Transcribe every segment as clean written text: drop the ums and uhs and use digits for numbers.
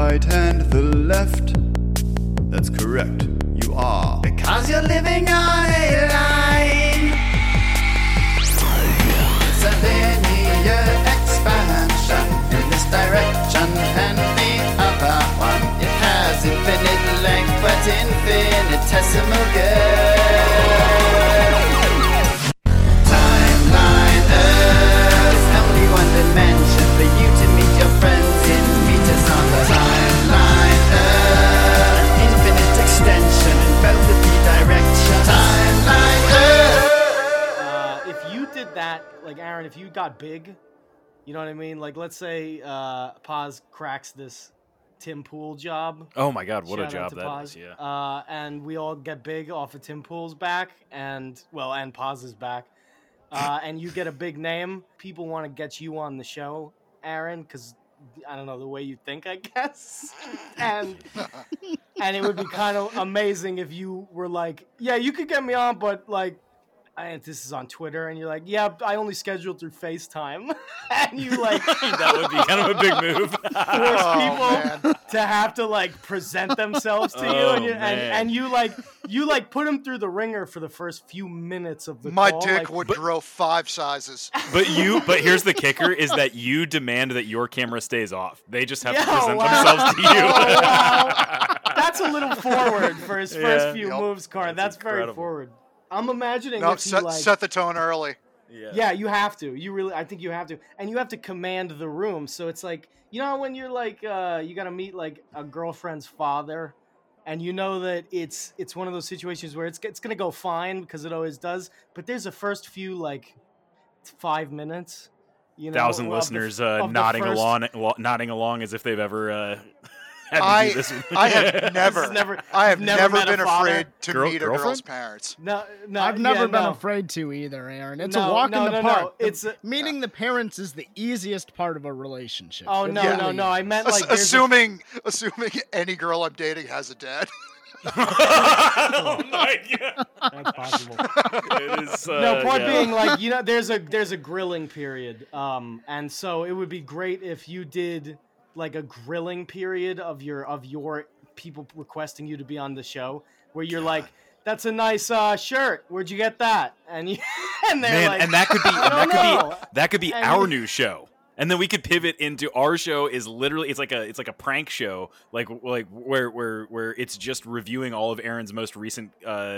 right and the left. That's correct, you are. Because you're living on a line. It's a linear expansion in this direction and the other one. It has infinite length but infinitesimal girth. Timeline Earth, only one dimension for you to meet your friends in meters on the timeline Earth. An infinite extension in both of the directions. Timeline Earth. If you did that, like Aaron, if you got big, you know what I mean? Like, let's say Paz cracks this Tim Pool job. Oh my God, what a Shout out job to that Paz. is! Yeah. And we all get big off of Tim Pool's back, and Paz's back. And you get a big name. People want to get you on the show, Aaron, because I don't know the way you think, I guess. and it would be kind of amazing if you were like, yeah, you could get me on, but like, this is on Twitter, and you're like, yeah, I only scheduled through FaceTime, and you like That would be kind of a big move. force people to have to like present themselves to you, and you like put them through the ringer for the first few minutes of the My call. dick like, would grow 5 sizes. But here's the kicker: is that you demand that your camera stays off. They just have to Yeah, present wow. themselves to you. Oh, wow. That's a little forward for his first few Yep. moves, Car. That's very incredible. forward. I'm imagining No, if he like. set the tone early. Yeah, you have to. I think you have to. And you have to command the room. So it's like, you know, when you're like, you got to meet like a girlfriend's father, and you know that it's one of those situations where it's going to go fine because it always does. But there's a first few like 5 minutes. You know, 1,000 of the- listeners of the nodding first- along as if they've ever had to do this. I have never been a father. afraid to meet a girl's girlfriend? parents. No, I've never been no. afraid to either, Aaron. It's No, a walk no, in the no, no. park. It's meeting the parents is the easiest part of a relationship. Oh It no, really no, no! I is. meant like there's a- Assuming any girl I'm dating has a dad. Oh my God! That's possible. It is, No, point yeah. being, like, you know, there's a grilling period, and so it would be great if you did like a grilling period of your people requesting you to be on the show, where you're like, "That's a nice shirt. Where'd you get that?" And you, and they're Man, like, and that could be And our you- new show. And then we could pivot into our show is literally it's like a prank show like where it's just reviewing all of Aaron's most recent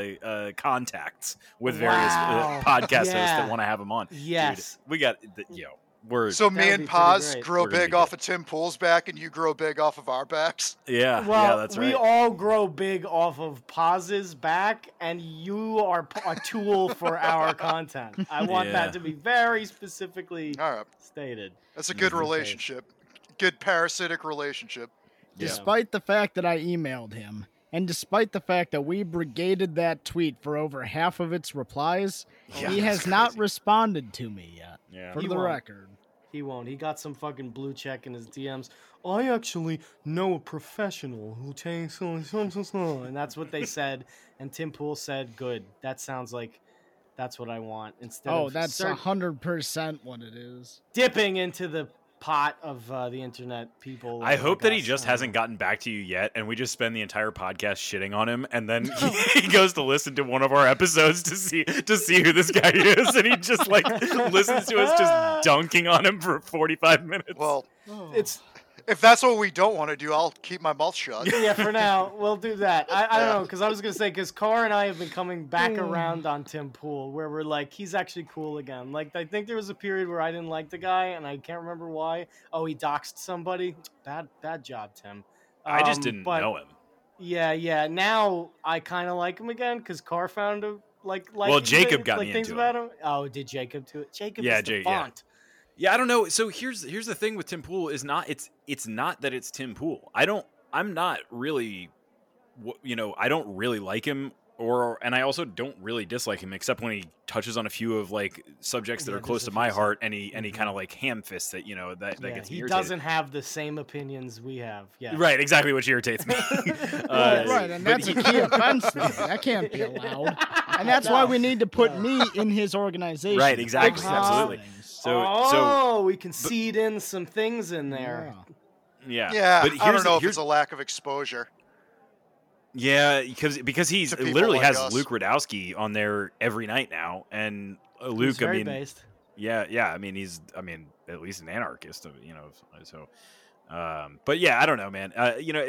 contacts with various Wow. podcast hosts Yeah. that want to have him on. Yes. Dude, we got we're So me That'd and be pretty Paz great. grow We're gonna big be off good. of Tim Pool's back, and you grow big off of our backs. yeah, Well, that's we right. all grow big off of Paz's back, and you are a tool for our content. I want Yeah. that to be very specifically All right, stated. that's a good Okay. relationship. Good parasitic relationship. Despite the fact that I emailed him, and despite the fact that we brigaded that tweet for over half of its replies, Yeah, he that's has not crazy. responded to me yet. Yeah. For He the won't. record. He won't. He got some fucking blue check in his DMs. I actually know a professional who takes and that's what they said. And Tim Pool said, "Good. That sounds like that's what I want." Instead Oh, of that's 100% what it is. dipping into the pot of the internet people. I hope like that he us. just I don't hasn't know. gotten back to you yet, and we just spend the entire podcast shitting on him, and then he goes to listen to one of our episodes to see who this guy is, and he just like listens to us just dunking on him for 45 minutes. Well, It's if that's what we don't want to do, I'll keep my mouth shut. yeah, for now, we'll do that. I don't know, because I was going to say, because Carr and I have been coming back around on Tim Pool, where we're like, he's actually cool again. Like, I think there was a period where I didn't like the guy, and I can't remember why. Oh, he doxed somebody? Bad job, Tim. I just didn't but know him. Yeah. Now I kind of like him again, because Carr found him, Well, Jacob got me things into about him. Oh, did Jacob do it? Jacob Yeah, is the yeah. font. Yeah, I don't know. So here's the thing with Tim Pool is not it's not that it's Tim Pool. I'm not really, I don't really like him, and I also don't really dislike him, except when he touches on a few of like subjects that Yeah, are close there's to a my few heart, and he kind of like ham fists it, that Yeah, gets me he irritated. doesn't have the same opinions we have. Yeah. Right, exactly, which irritates me. Right, and but that's a key offense there. That can't be allowed. And that's why we need to put me in his organization. Right, exactly, Fix those absolutely. things. So we can seed in some things in there. Yeah. Yeah. Yeah, But I don't know if here's it's a lack of exposure. Yeah, because he's To people literally like has us. Luke Radowski on there every night now, and Who's Luke, I very mean, based. yeah, I mean, he's, at least an anarchist, so. But yeah, I don't know, man.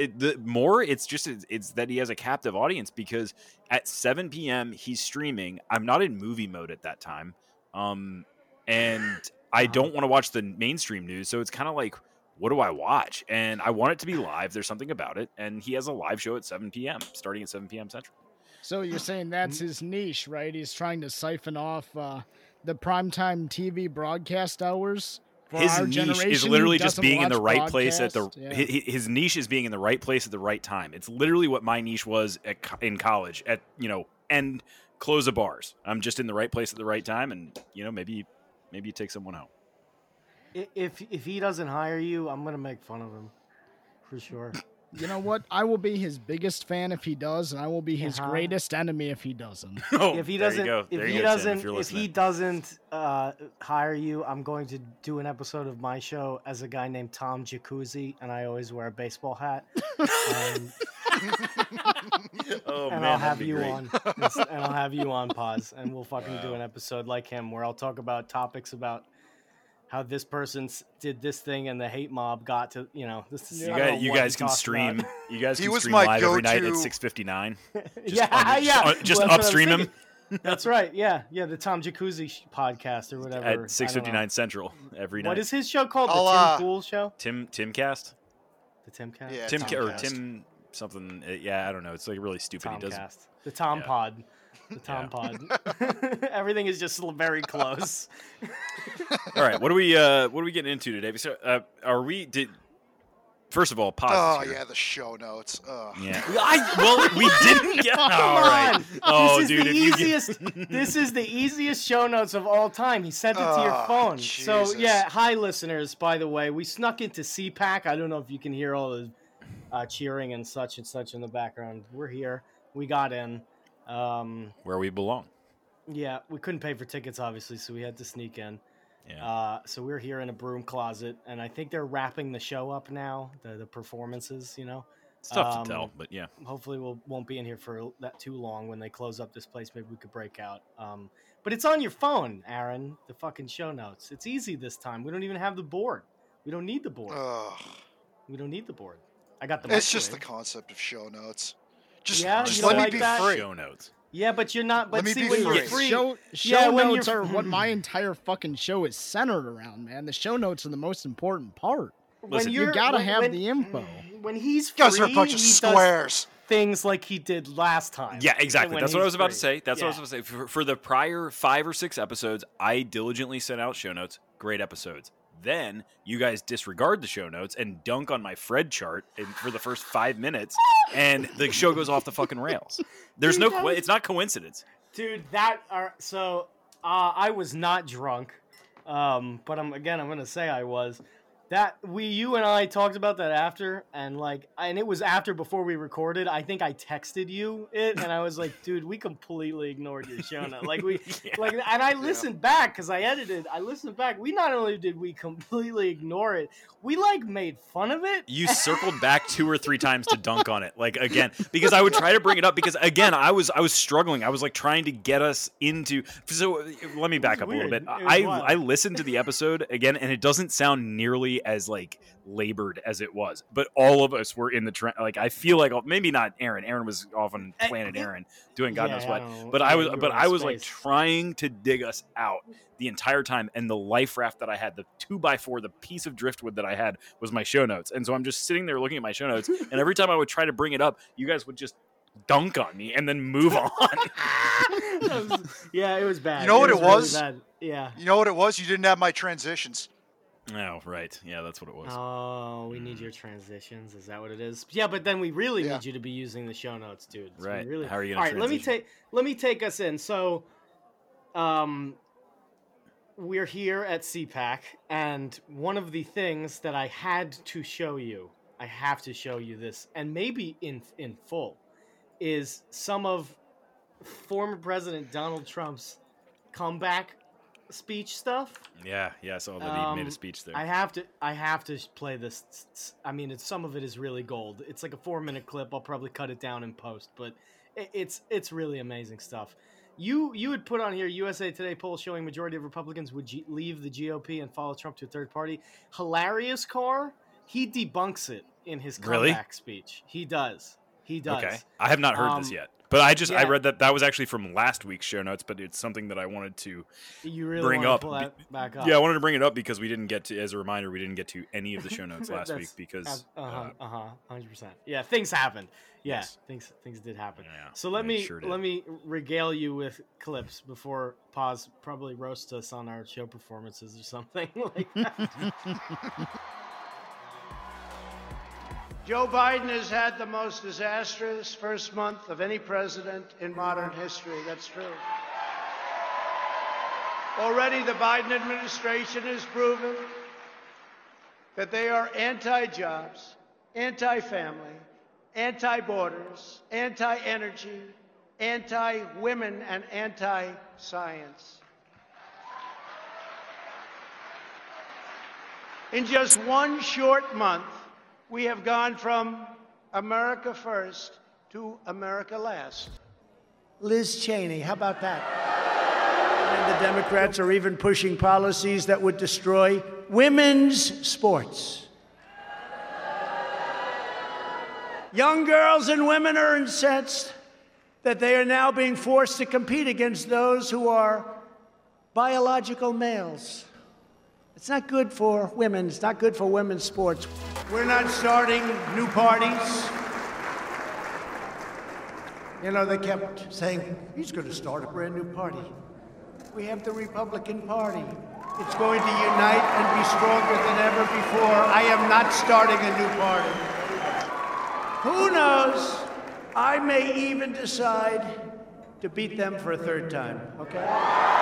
It's that he has a captive audience because at 7 p.m. he's streaming. I'm not in movie mode at that time, and I don't want to watch the mainstream news, so it's kind of like, what do I watch? And I want it to be live. There's something about it, and he has a live show at 7 p.m. starting at 7 p.m. Central. So you're saying that's his niche, right? He's trying to siphon off the primetime TV broadcast hours. For His our niche generation is who literally just doesn't being in the watch right place at the. broadcast. Yeah. His niche is being in the right place at the right time. It's literally what my niche was in college. And close of bars. I'm just in the right place at the right time, and maybe you take someone out. If he doesn't hire you, I'm gonna make fun of him, for sure. You know what? I will be his biggest fan if he does, and I will be his Uh-huh. greatest enemy if he doesn't. Oh, If he there doesn't, you go. if There he you go, Tim, doesn't, you're if he listening. doesn't hire you, I'm going to do an episode of my show as a guy named Tom Jacuzzi, and I always wear a baseball hat. And, Oh and man, I'll that'd have be you great. on, and I'll have you on pause, and we'll fucking do an episode like him where I'll talk about topics about how this person did this thing and the hate mob got to this is You guys can stream. You guys He can was stream my live every night at go-to- 6:59. Well, that's Just what I was upstream him thinking. That's right. Yeah, the Tom Jacuzzi podcast or whatever. I at don't know. 6:59 Central every night. What is his show called? I'll, The Tim Pool Show. Timcast? The Timcast. Yeah, Tim or Tomcast. Tim something? Yeah, I don't know. It's like really stupid. He does. Tomcast. The Tom Yeah. Pod. The Tom Pod. Everything is just very close. All right, what are we getting into today? So, first of all, pause. Oh here. yeah, the show notes. Ugh. Yeah. We didn't get. Come All right. on. Oh, this is dude, the if you easiest. This is the easiest show notes of all time. He sent it to your Oh, phone. So Jesus. yeah, hi listeners. By the way, we snuck into CPAC. I don't know if you can hear all the cheering and such in the background. We're here. We got in. where we belong. Yeah, we couldn't pay for tickets, obviously, so we had to sneak in. Yeah. So we're here in a broom closet, and I think they're wrapping the show up now, the performances, It's tough to tell, but yeah. Hopefully we won't be in here for that too long. When they close up this place, maybe we could break out. But it's on your phone, Aaron, the fucking show notes. It's easy this time. We don't even have the board. We don't need the board. Ugh. We don't need the board. I got the It's just the microwave. concept of show notes. Just, Yeah, just you don't let me like be that? free. Show notes. Yeah, but you're not. But Let me see, be when you're free. free, Show Yeah, when notes you're- are what my entire fucking show is centered around, man. The show notes are the most important part. Listen, you gotta have the info. When he's You guys free, are a bunch of he does squares. things like he did last time. Yeah, exactly. when That's what I he's was about to free. say. That's what I Yeah. was about to say. For the prior 5 or 6 episodes, I diligently sent out show notes. Great episodes. Then you guys disregard the show notes and dunk on my Fred chart for the first 5 minutes, and the show goes off the fucking rails. There's Dude, it's not coincidence. Dude, I was not drunk, but I'm gonna say I was. You and I talked about that after, and it was after before we recorded. I think I texted you it, and I was like, dude, we completely ignored your show note. And I listened back because I edited. I listened back. We not only did we completely ignore it, we made fun of it. You circled back 2 or 3 times to dunk on it, again, because I would try to bring it up because again, I was struggling. I was trying to get us into. So let me back up a little weird. bit. It was wild. I listened to the episode again, and it doesn't sound nearly as labored as it was. But all of us were in the trend. I feel like maybe not Aaron. Aaron was off on Planet Aaron doing God knows what. But I was trying to dig us out the entire time, and the life raft that I had, the 2x4, the piece of driftwood that I had was my show notes. And so I'm just sitting there looking at my show notes, and every time I would try to bring it up, you guys would just dunk on me and then move on. Yeah, it was bad. You know what it really was? bad. Yeah. You know what it was? You didn't have my transitions. Oh, right. Yeah, that's what it was. Oh, we need your transitions. Is that what it is? Yeah, but then we really need you to be using the show notes, dude. So we Right. Really... How are you All going to right, transition? let me take us in. So, we're here at CPAC, and one of the things that I had to show you, I have to show you this, and maybe in full, is some of former President Donald Trump's comeback speech stuff. Yeah, I saw that he made a speech there. I have to play this. I mean, some of it is really gold. It's like a 4-minute clip. I'll probably cut it down in post, but it's really amazing stuff. You had put on here USA Today poll showing majority of Republicans would leave the GOP and follow Trump to a third party. Hilarious Carr, he debunks it in his comeback speech. He does. Okay, I have not heard this yet, but I read that was actually from last week's show notes, but it's something that I wanted to bring up. Pull that back up. Yeah, I wanted to bring it up because we didn't get to, as a reminder, we didn't get to any of the show notes last week because 100%. Yeah, things happened. Yeah, things did happen. Yeah, so let me regale you with clips before Paz probably roasts us on our show performances or something like that. Joe Biden has had the most disastrous first month of any president in modern history. That's true. Already the Biden administration has proven that they are anti-jobs, anti-family, anti-borders, anti-energy, anti-women, and anti-science. In just one short month, we have gone from America first to America last. Liz Cheney, how about that? And the Democrats are even pushing policies that would destroy women's sports. Young girls and women are incensed that they are now being forced to compete against those who are biological males. It's not good for women. It's not good for women's sports. We're not starting new parties. You know, they kept saying, he's going to start a brand new party. We have the Republican Party. It's going to unite and be stronger than ever before. I am not starting a new party. Who knows? I may even decide to beat them for a third time, okay?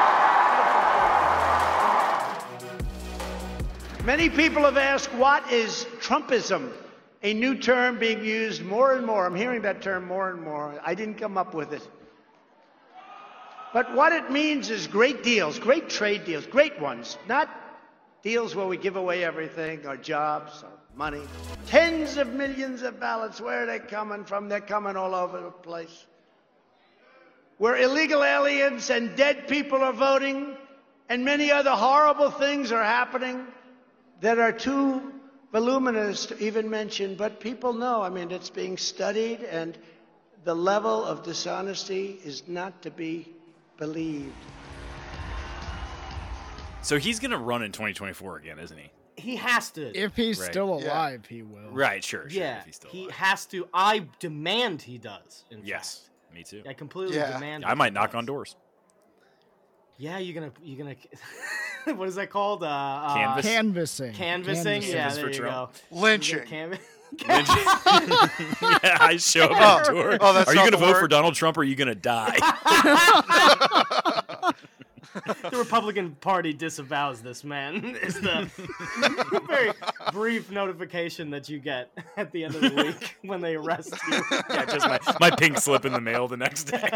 Many people have asked, what is Trumpism? A new term being used more and more. I'm hearing that term more and more. I didn't come up with it. But what it means is great deals, great trade deals, great ones. Not deals where we give away everything, our jobs, our money. Tens of millions of ballots, where are they coming from? They're coming all over the place. Where illegal aliens and dead people are voting, and many other horrible things are happening that are too voluminous to even mention, but people know. I mean, it's being studied, and the level of dishonesty is not to be believed. So he's going to run in 2024 again, isn't he? He has to. If he's still alive, he will. Right, sure. Yeah, if he's still he alive. has to. I demand he does. Yes, me too. I completely demand. I might knock on doors. Yeah, you're gonna. What is that called? Canvassing. Canvassing. Yeah, there you go. Lynching. Yeah, I show up at the door. Oh, that's are you not going to the vote word. for Donald Trump or are you going to die? The Republican Party disavows this man. Is the very brief notification that you get at the end of the week when they arrest you. Yeah, just my pink slip in the mail the next day.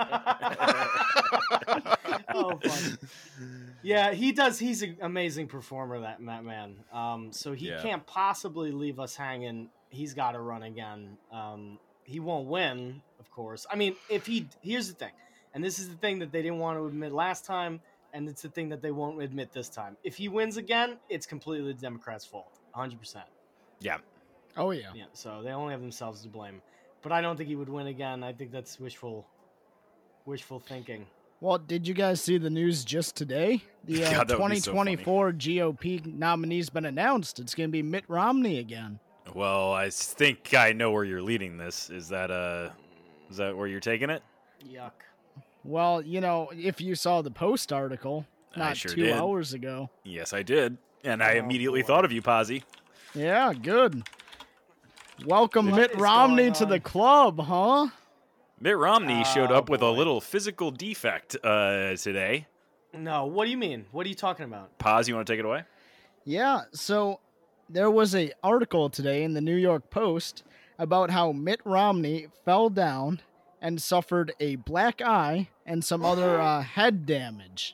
Oh, funny. Yeah, he does. He's an amazing performer, that man. So he can't possibly leave us hanging. He's got to run again. He won't win, of course. I mean, here's the thing, and this is the thing that they didn't want to admit last time, and it's the thing that they won't admit this time. If he wins again, it's completely the Democrats' fault, 100%. Yeah. Oh, yeah. Yeah, so they only have themselves to blame. But I don't think he would win again. I think that's wishful thinking. Well, did you guys see the news just today? The God, that would be so 2024 GOP nominee's been announced. It's going to be Mitt Romney again. Well, I think I know where you're leading this. Is that where you're taking it? Yuck. Well, you know, if you saw the Post article not sure 2 did. hours ago. Yes, I did. And I immediately thought of you, Posy. Yeah, good. Welcome What Mitt is Romney going to the on? club, huh? Mitt Romney showed up with a boy. little physical defect today. No, what do you mean? What are you talking about? Paz, you want to take it away? Yeah, so there was a article today in the New York Post about how Mitt Romney fell down and suffered a black eye and some other head damage.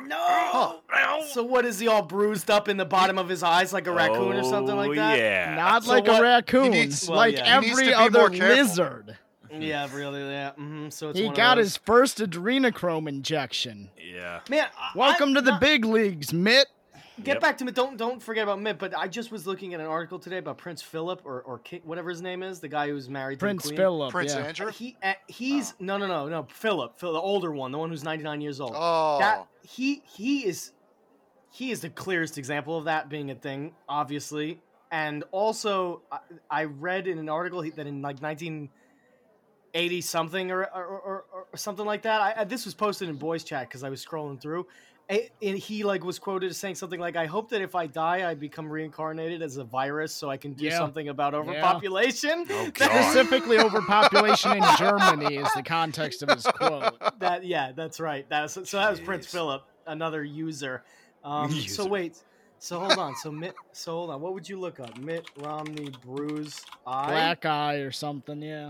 No. So what is he all bruised up in the bottom of his eyes like a raccoon or something like that? Yeah. Not So like what- a raccoon, needs- Well, like yeah. He needs every to be other more careful. lizard. Yeah, really. Yeah. So it's He one of got those. his first adrenochrome injection. Yeah. Man, Welcome to the big leagues, Mitt. Get Yep. back to me. Don't forget about Mitt. But I just was looking at an article today about Prince Philip or King, whatever his name is, the guy who's married Prince to the Queen. Philip. Prince yeah. Andrew. He's no Philip, the older one, the one who's 99 years old. Oh. That he is the clearest example of that being a thing, obviously. And also, I read in an article that in like 1980 something or something like that. This was posted in Boys Chat because I was scrolling through. And he like was quoted as saying something like, "I hope that if I die, I become reincarnated as a virus, so I can do Yeah. something about overpopulation." Oh, God. Specifically, overpopulation in Germany is the context of his quote. That's right. So that was Prince Jeez. Philip, another user. So User. wait. So hold on. Hold on. What would you look up? Mitt Romney bruise eye. Black eye or something, yeah.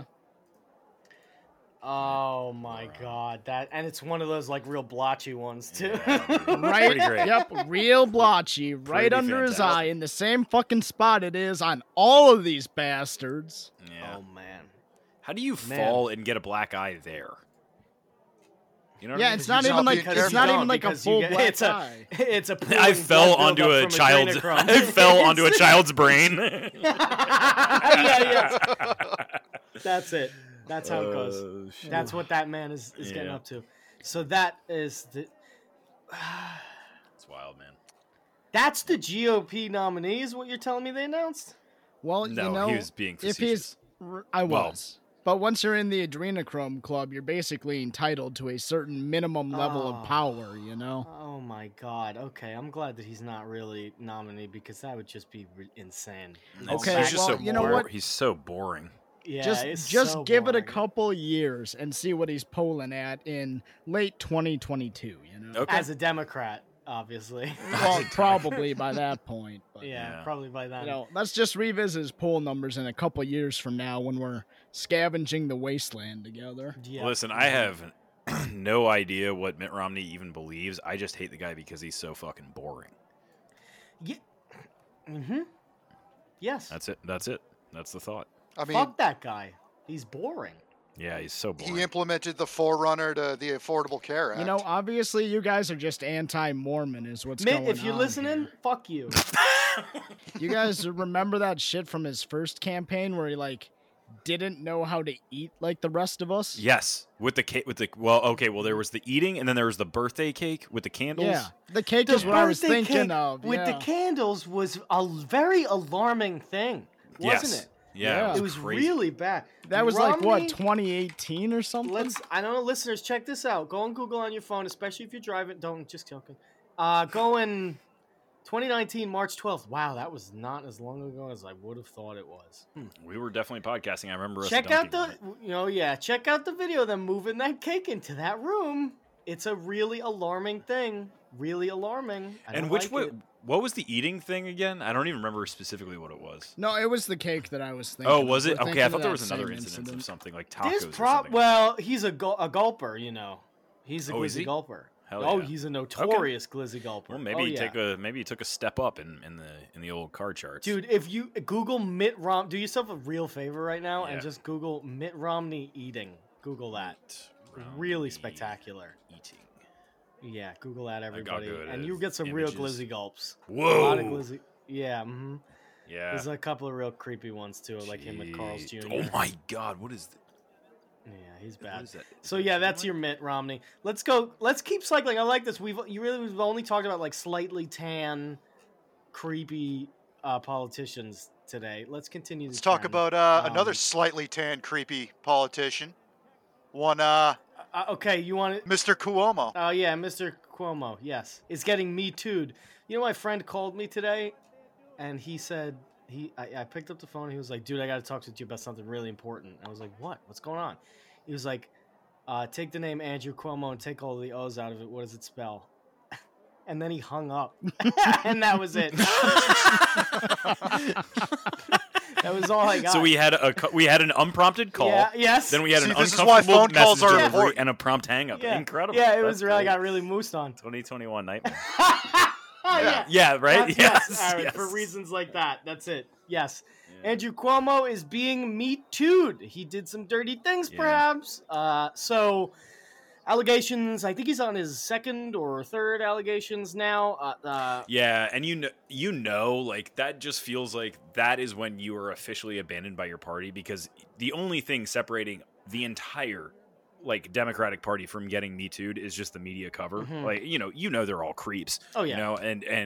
Oh my God. And it's one of those like real blotchy ones too. Right? Pretty great. Yep, real blotchy, right Pretty under his fantastic. eye, in the same fucking spot it is on all of these bastards. Yeah. Oh man. How do you Man. fall and get a black eye there? You know what Yeah, I mean? it's not You're even not like being it's not careful. even like a Because you full get- black it's a- eye. It's a I pooling fell blood onto buildup a from child's. adrenochrome. I fell onto a child's brain. yeah. That's it. That's how it goes. Oh, shit. That's what that man is getting Yeah. up to. So that is the. It's wild, man. That's the GOP nominee, is what you're telling me they announced? Well, No, you know, he was being if facetious. I Well- was. But once you're in the adrenochrome club, you're basically entitled to a certain minimum level Oh. of power, you know? Oh my God. Okay, I'm glad that he's not really nominee because that would just be insane. Okay, He's just well, so you know boring. what? He's so boring. Yeah, it's just so give it a boring. couple years and see what he's polling at in late 2022, you know? Okay. As a Democrat, obviously. Well, probably by that point. But, yeah, Yeah. probably by then. you know, let's just revisit his poll numbers in a couple years from now when we're scavenging the wasteland together. Yeah. Listen, I have no idea what Mitt Romney even believes. I just hate the guy because he's so fucking boring. Yeah. Mm-hmm. Yes. That's it. That's it. That's the thought. I mean, Fuck that guy. He's boring. Yeah, he's so boring. he implemented the forerunner to the Affordable Care Act. You know, obviously you guys are just anti-Mormon is what's Mitt, going if you're on listening, here. fuck you. You guys remember that shit from his first campaign where he like didn't know how to eat like the rest of us? Yes, with the cake. With the there was the eating, and then there was the birthday cake with the candles. Yeah. The cake The is what I was birthday thinking cake of. with the yeah. candles was a very alarming thing, wasn't Yes. it? Yeah, It was crazy. really bad. That was like what, Romney- 2018 or something? I don't know, listeners, check this out. Go on Google on your phone, especially if you're driving. Don't just joking. Go in 2019 March 12th. Wow, that was not as long ago as I would have thought it was. We were definitely podcasting. I remember us Check out dunking the, on it. check out the video of them moving that cake into that room. It's a really alarming thing. Really alarming. I And don't which like way, it. what was the eating thing again? I don't even remember specifically what it was. No, it was the cake that I was thinking. Oh, of. was it? We're Okay, I thinking thought there of was that another same incident of incident. something like There's tacos or something. well, he's a gulper, you know. He's a Oh, is glizzy he? gulper. Hell Oh, yeah. he's a notorious glizzy gulper. Well, maybe oh, he yeah. maybe he took a step up in the old card charts. Dude, if you Google Mitt Romney, do yourself a real favor right now Yeah. and just Google Mitt Romney eating. Google that. Really Romney spectacular. eating. Yeah, Google that, everybody, good and at you get some real images. glizzy gulps. Whoa. A lot of glizzy. Yeah. Mm-hmm. Yeah. There's a couple of real creepy ones too, like him with Carl's Jeez. Jr. Oh my God! What is? Yeah, he's What bad. is that? So yeah, that's your Mitt Romney. Let's go. Let's keep cycling. I like this. We've only talked about like slightly tan, creepy politicians today. Let's continue. Let's the talk trend. about another Um, slightly tan, creepy politician. One, Okay, you want it? Mr. Cuomo. Oh yeah, Mr. Cuomo. Yes, is getting me too'd. You know, my friend called me today, and he said I picked up the phone. And he was like, "Dude, I got to talk to you about something really important." I was like, "What? What's going on?" He was like, "Take the name Andrew Cuomo and take all the O's out of it. What does it spell?" And then he hung up, and that was it. That was all I got. So we had an unprompted call. Yeah, yes. Then we had See, an this is why uncomfortable phone calls message are delivery important. and a prompt hang up. Yeah. Incredible. Yeah, it That's was really great. got really moosed on. 2021 nightmare. Oh, yeah. Yeah, right? Yes, Aaron, yes. for reasons like that. That's it. Yes. Andrew Cuomo is being Me Too'd. He did some dirty things, Yeah. perhaps. So, allegations. I think he's on his second or third allegations now. Yeah, and you know, like that just feels like that is when you are officially abandoned by your party, because the only thing separating the entire like Democratic Party from getting Me Too'd is just the media cover. Mhm. Like, you know they're all creeps. Oh, yeah. You know,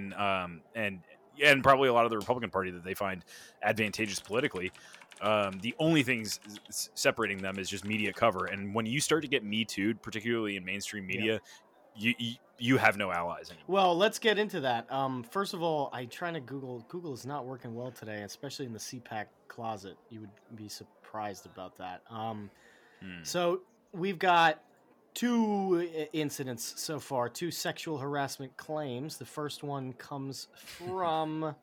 and probably a lot of the Republican Party that they find advantageous politically. The only things separating them is just media cover, and when you start to get Me Too'd, particularly in mainstream media, you have no allies anymore. Well, let's get into that. First of all, I'm trying to Google. Google is not working well today, especially in the CPAC closet. You would be surprised about that. So we've got 2 incidents so far, 2 sexual harassment claims. The first one comes from...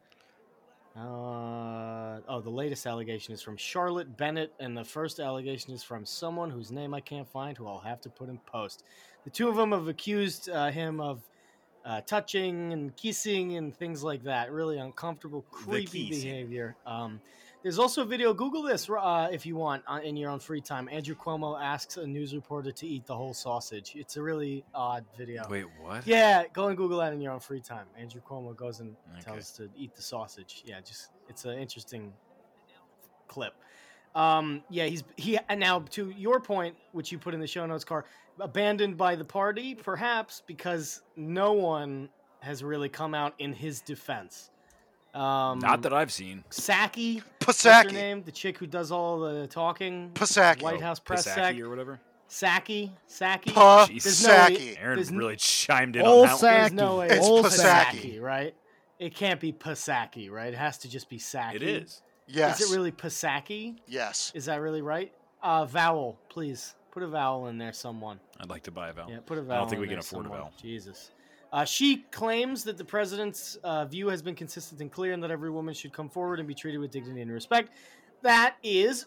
the latest allegation is from Charlotte Bennett, and the first allegation is from someone whose name I can't find, who I'll have to put in post. The 2 of them have accused him of touching and kissing and things like that. Really uncomfortable, creepy kissing. behavior. There's also a video. Google this if you want in your own free time. Andrew Cuomo asks a news reporter to eat the whole sausage. It's a really odd video. Wait, what? Yeah, go and Google that in your own free time. Andrew Cuomo goes and tells to eat the sausage. Yeah, it's an interesting clip. And now to your point, which you put in the show notes, Carr, abandoned by the party, perhaps because no one has really come out in his defense. Not that I've seen. Psaki. What's her Psaki. name? The chick who does all the talking. Psaki. White House press Psaki sec. or whatever. Psaki. Psaki. Aaron There's really chimed in Old on that. There's Psaki. no way It's it's Psaki. Psaki, right? It can't be Psaki, right? It has to just be Psaki. It is. Yes. Is it really Psaki? Yes. Is that really right? Vowel, please. Put a vowel in there, someone. I'd like to buy a vowel. Yeah, put a vowel. I don't think in we can there, afford a someone. vowel. Jesus. She claims that the president's view has been consistent and clear, and that every woman should come forward and be treated with dignity and respect. That is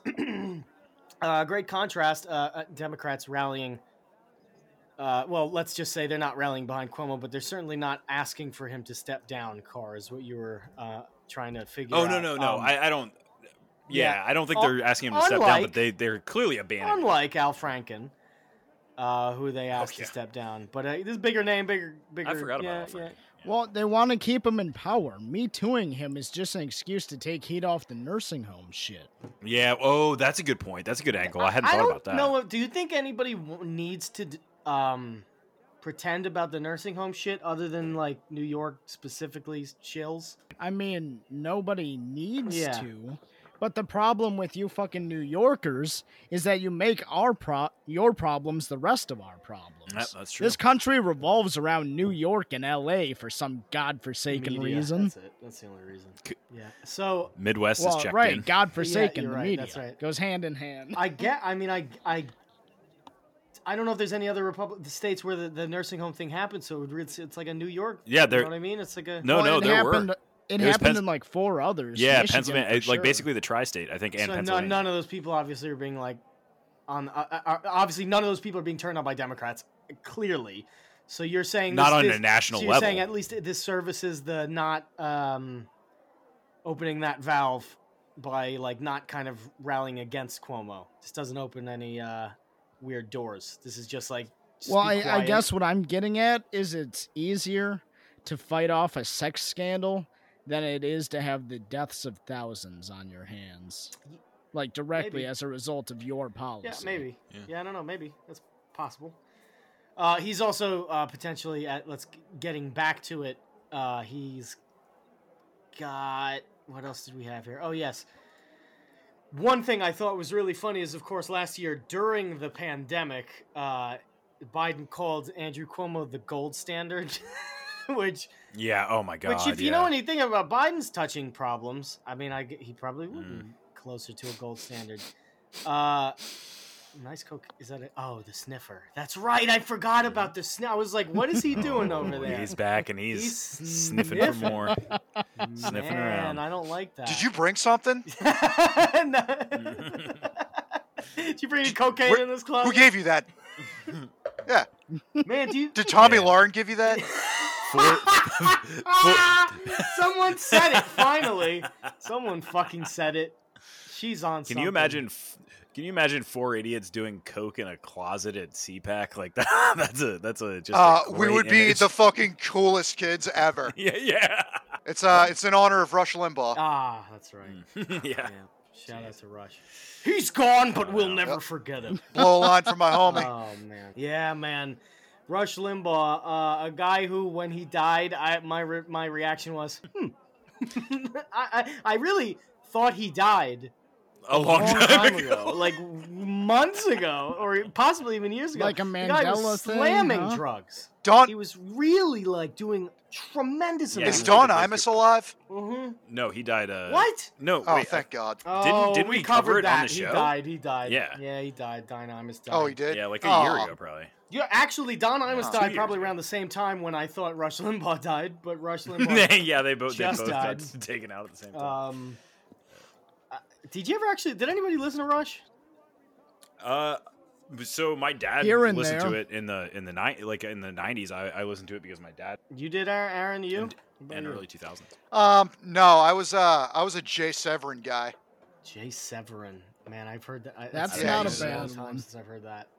a great contrast. Democrats rallying. Well, let's just say they're not rallying behind Cuomo, but they're certainly not asking for him to step down. Carr is what you were trying to figure out. Oh, no. I don't. Yeah, I don't think they're asking him to step down, unlike- but they're clearly abandoning him. Unlike Al Franken, who they asked yeah. to step down. But this bigger name, bigger. I forgot about Al Franken. Well, they want to keep him in power. Me Tooing him is just an excuse to take heat off the nursing home shit. Yeah. Oh, that's a good point. That's a good angle. I hadn't thought about that. No, do you think anybody needs to pretend about the nursing home shit other than like New York specifically chills? I mean, nobody needs Yeah. to. But the problem with you fucking New Yorkers is that you make your problems the rest of our problems. That's true. This country revolves around New York and LA for some godforsaken Media, reason. That's it. That's the only reason. Yeah. So Midwest Well, is checked right, in. godforsaken, Yeah, the you're right, media. that's right. Goes hand in hand. I don't know if there's any other states where the nursing home thing happened. So it's like a New York. Yeah, you there- know what I mean? It's like a No, Well, it there happened, were. It There's happened in like 4 others. Yeah, Michigan Pennsylvania, for like sure. basically the tri-state, I think, and So Pennsylvania. none of those people obviously are being like on. Obviously, none of those people are being turned on by Democrats. Clearly, so you're saying Not on this, a national so you're level. saying at least this services the not opening that valve by like not kind of rallying against Cuomo. This doesn't open any weird doors. This is just like. just Well, be I quiet. guess what I'm getting at is it's easier to fight off a sex scandal than it is to have the deaths of thousands on your hands. Like directly Maybe. as a result of your policy. Yeah, maybe. Yeah. Yeah, I don't know. Maybe that's possible. He's also potentially getting back to it. He's got what else did we have here? Oh yes, one thing I thought was really funny is, of course, last year during the pandemic, Biden called Andrew Cuomo the gold standard, which. Yeah. Oh my God. Which, if you know anything about Biden's touching problems, I mean, he probably would be closer to a gold standard. Nice coke. Is that it? Oh, the sniffer. That's right. I forgot about the sniff. I was like, what is he doing over there? He's back and he's sniffing for sniffing. more. Sniffing Man, around. I don't like that. Did you bring something? Did you bring any cocaine in this club? Who gave you that? Yeah. Man, do you? Did Tommy Yeah. Lauren give you that? Someone said it. Finally, someone fucking said it. She's on. Can you imagine? Can you imagine 4 idiots doing coke in a closet at CPAC like that? That's a just. A We great would be image. the fucking coolest kids ever. Yeah. It's in honor of Rush Limbaugh. Ah, that's right. Yeah. Yeah. Shout out to Rush. He's gone, but we'll never forget him. Blow a line from my homie. Oh man, yeah, man. Rush Limbaugh, a guy who, when he died, my reaction was, I really thought he died A long time ago, like months ago, or possibly even years ago. Like a The guy was Mandela thing, slamming huh? drugs. Don, He was really like doing tremendous Yeah, amounts. is he Don was a Imus alive? Mm-hmm. No, he died. What? No. Oh, wait, thank God. Oh, didn't we cover covered it on that. the show? He died. Yeah. Yeah, he died. Dynamis died. Oh, he did? Yeah, like a Oh. year ago, probably. Yeah, actually, Don Imus Oh. 2 died years probably ago. around the same time when I thought Rush Limbaugh died, but Rush Limbaugh. Yeah, they both Just got died. taken out at the same time. Did you ever actually? Did anybody listen to Rush? So my dad Here and listened to there. it in the 90s. I listened to it because my dad You did, Aaron. You? in early 2000s. No, I was a Jay Severin guy. Jay Severin. Man, I've heard that. That's it's not been a so long bad time one. since I've heard that.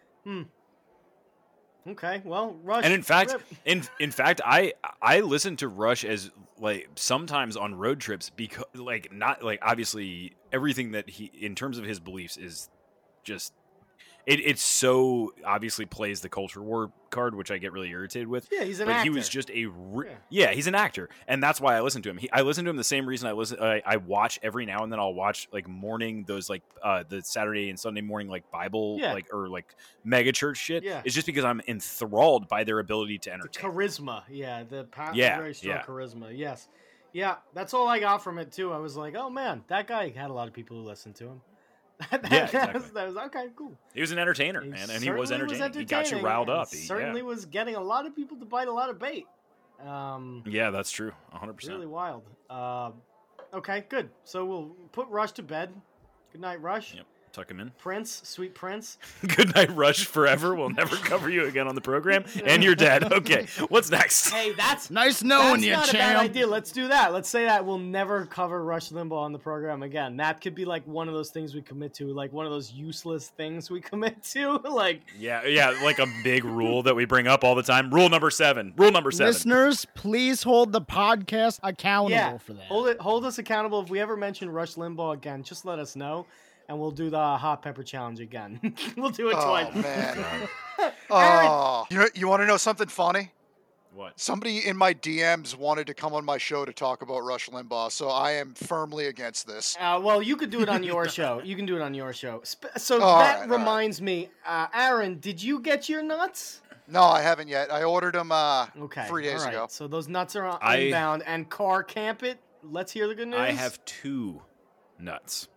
Okay, well, Rush. And in fact, rip. in fact, I listened to Rush as like sometimes on road trips because like not like obviously everything that he in terms of his beliefs is just it so obviously plays the culture war card, which I get really irritated with. Yeah, he's an but actor. he was just yeah, he's an actor, and that's why I listen to him. I listen to him the same reason I watch every now and then. I'll watch like morning those like the Saturday and Sunday morning like Bible Yeah. like or like mega church shit. Yeah. It's just because I'm enthralled by their ability to The entertain. charisma, yeah, Yeah, very strong yeah. charisma. Yes, yeah, that's all I got from it too. I was like, oh man, that guy had a lot of people who listened to him. Yeah, exactly. that was okay, cool. He was an entertainer, man, and he was certainly entertaining. He got you riled and up. Certainly was getting a lot of people to bite a lot of bait. Yeah, that's true. 100%. Really wild. Okay, good. So we'll put Rush to bed. Good night, Rush. Yep. Tuck him in. Prince, sweet Prince. Good night, Rush. Forever. We'll never cover you again on the program, and you're dead. Okay, what's next? Hey, that's Nice knowing that's you, not a bad champ. idea. Let's do that. Let's say that we'll never cover Rush Limbaugh on the program again. That could be like one of those things we commit to, like one of those useless things we commit to. Like, Yeah, like a big rule that we bring up all the time. Rule number 7. Rule number 7. Listeners, please hold the podcast accountable yeah, for that. hold us accountable. If we ever mention Rush Limbaugh again, just let us know, and we'll do the hot pepper challenge again. We'll do it Oh twice. man. Oh, you want to know something funny? What? Somebody in my DMs wanted to come on my show to talk about Rush Limbaugh, so I am firmly against this. Well, you could do it on your show. You can do it on your show. So All that right, all right. reminds me, Aaron, did you get your nuts? No, I haven't yet. I ordered them Okay. 3 days all right. ago. So those nuts are I- inbound. And Car Camp It. Let's hear the good news. I have 2 nuts.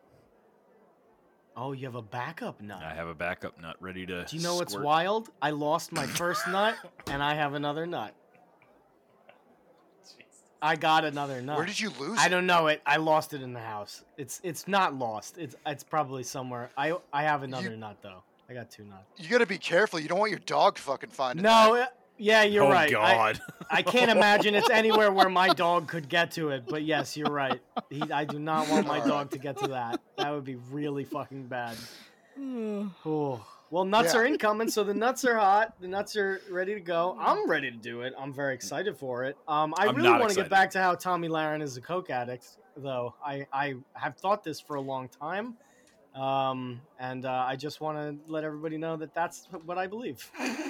Oh, you have a backup nut. I have a backup nut ready to. Do you know what's squirt. wild? I lost my first nut, and I have another nut. I got another nut. Where did you lose I it? don't know it. I lost it in the house. It's not lost. It's probably somewhere. I have another nut though. I got 2 nuts. You gotta be careful. You don't want your dog fucking finding No, yeah, you're Oh right. God. I can't imagine it's anywhere where my dog could get to it. But yes, you're right. I do not want my dog to get to that. That would be really fucking bad. Oh. Well, nuts Yeah. are incoming, so the nuts are hot. The nuts are ready to go. I'm ready to do it. I'm very excited for it. I I'm really not want to get excited. back to how Tommy Lahren is a coke addict, though. I have thought this for a long time, and I just want to let everybody know that that's what I believe.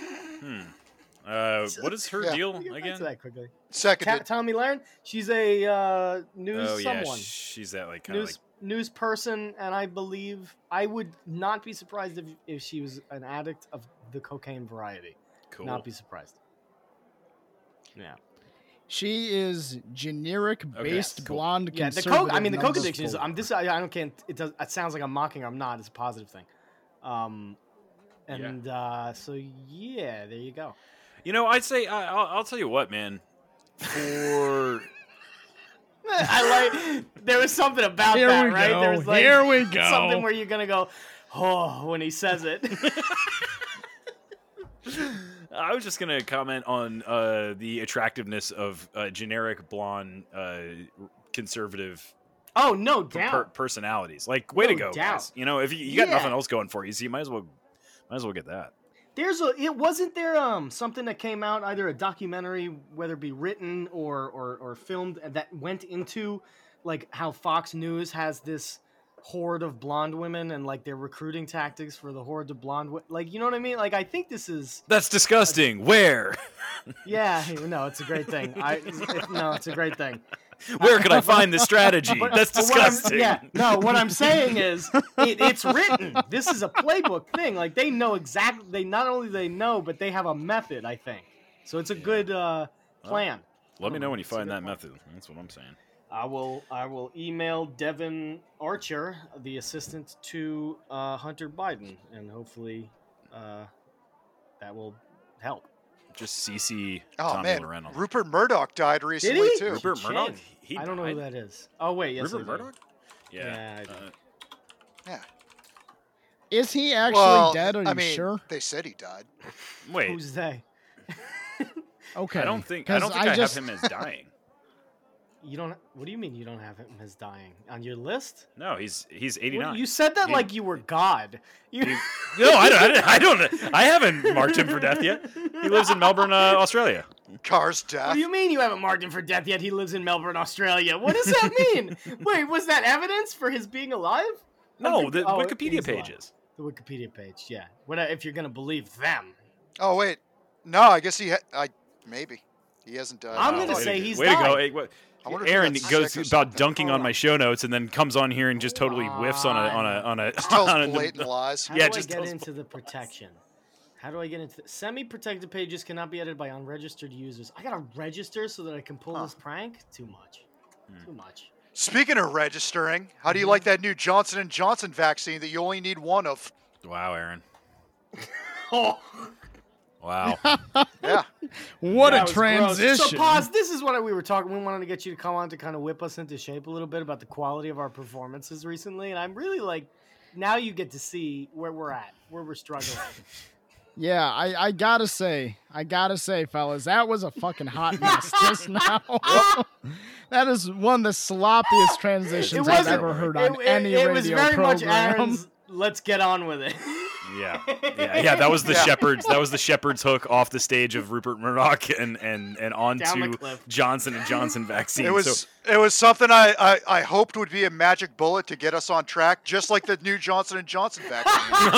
What is her Yeah. deal We'll get back again? to that quickly. Seconded. Tommy Lahren, she's a news Oh yeah, someone. she's that like kind of News person, and I believe I would not be surprised if she was an addict of the cocaine variety. cool. Not be surprised. Yeah, She is generic based cool. blonde yeah. The conservative. coke. I mean, the coke number addiction is. 4. I don't can't. It does. It sounds like I'm mocking her. I'm not. It's a positive thing. So yeah, there you go. You know, I'd say I'll tell you what, man. For I like. There was something about Here that, we right? go. There was like Here we go. something where you're gonna go, oh, when he says it. I was just gonna comment on the attractiveness of generic blonde conservative Oh, no doubt. personalities. Like, way to No go, doubt. guys! You know, if you got Yeah. nothing else going for you, so you might as well get that. It wasn't there something that came out, either a documentary, whether it be written or filmed, that went into like how Fox News has this horde of blonde women and like their recruiting tactics for the horde of like, you know what I mean? Like, I think this is That's disgusting. Where? yeah, no, it's a great thing. It's a great thing. Where could I find this strategy? That's But what I'm- disgusting. what I'm saying is it's written. This is a playbook thing. Like, they know exactly. They not only they know, but they have a method. I think so. It's a good plan. Let me know when you find that method. That's what I'm saying. I will email Devin Archer, the assistant to Hunter Biden, and hopefully that will help. Just CC Oh Tommy man, Loren on. Rupert Murdoch died recently he? too. Rupert Murdoch? Chin. I don't know who that is. Oh wait, yes, Rupert I do. Murdoch? Yeah, I do. Yeah. Is he actually Well, dead? Are you I mean, sure? they said he died. Wait, Who's they? Okay. I don't think 'Cause I just- have him as dying. You don't. What do you mean you don't have him as dying on your list? No, he's 89. You said that He- like you were God. You. No, I don't. I haven't marked him for death yet. He lives in Melbourne, Australia. Car's What death. do you mean you haven't marked him for death yet? He lives in Melbourne, Australia. What does that mean? Wait, was that evidence for his being alive? No, the Oh, Wikipedia he's alive. pages. The Wikipedia page, yeah. What if you're gonna believe them? Oh wait, no, I guess maybe he hasn't died. I'm I gonna thought- say he's Way to go. died. Hey, what? I wonder if Aaron that's goes sick or about something. dunking on my show notes and then comes on here and just totally whiffs on a Just tells on a- blatant lies. How Yeah, do I just get tells into the protection? How do I get into semi-protected pages cannot be edited by unregistered users? I gotta register so that I can pull this prank? Too much. Too much. Speaking of registering, how do Mm-hmm. you like that new Johnson & Johnson vaccine that you only need one of? Wow, Aaron. Oh, Wow. Yeah. What that a was gross. transition. So pause. This is what we were talking. We wanted to get you to come on to kind of whip us into shape a little bit about the quality of our performances recently, and I'm really like, now you get to see where we're at, where we're struggling. Yeah, I gotta say, fellas, that was a fucking hot mess just now. That is one of the sloppiest transitions I've wasn't- ever heard on any it radio was very program. much Aaron's. Let's get on with it. Yeah. That was the Shepherd's. That was the Shepherd's hook off the stage of Rupert Murdoch and Down the onto cliff. Johnson and Johnson vaccine. It was something I hoped would be a magic bullet to get us on track, just like the new Johnson & Johnson vaccine.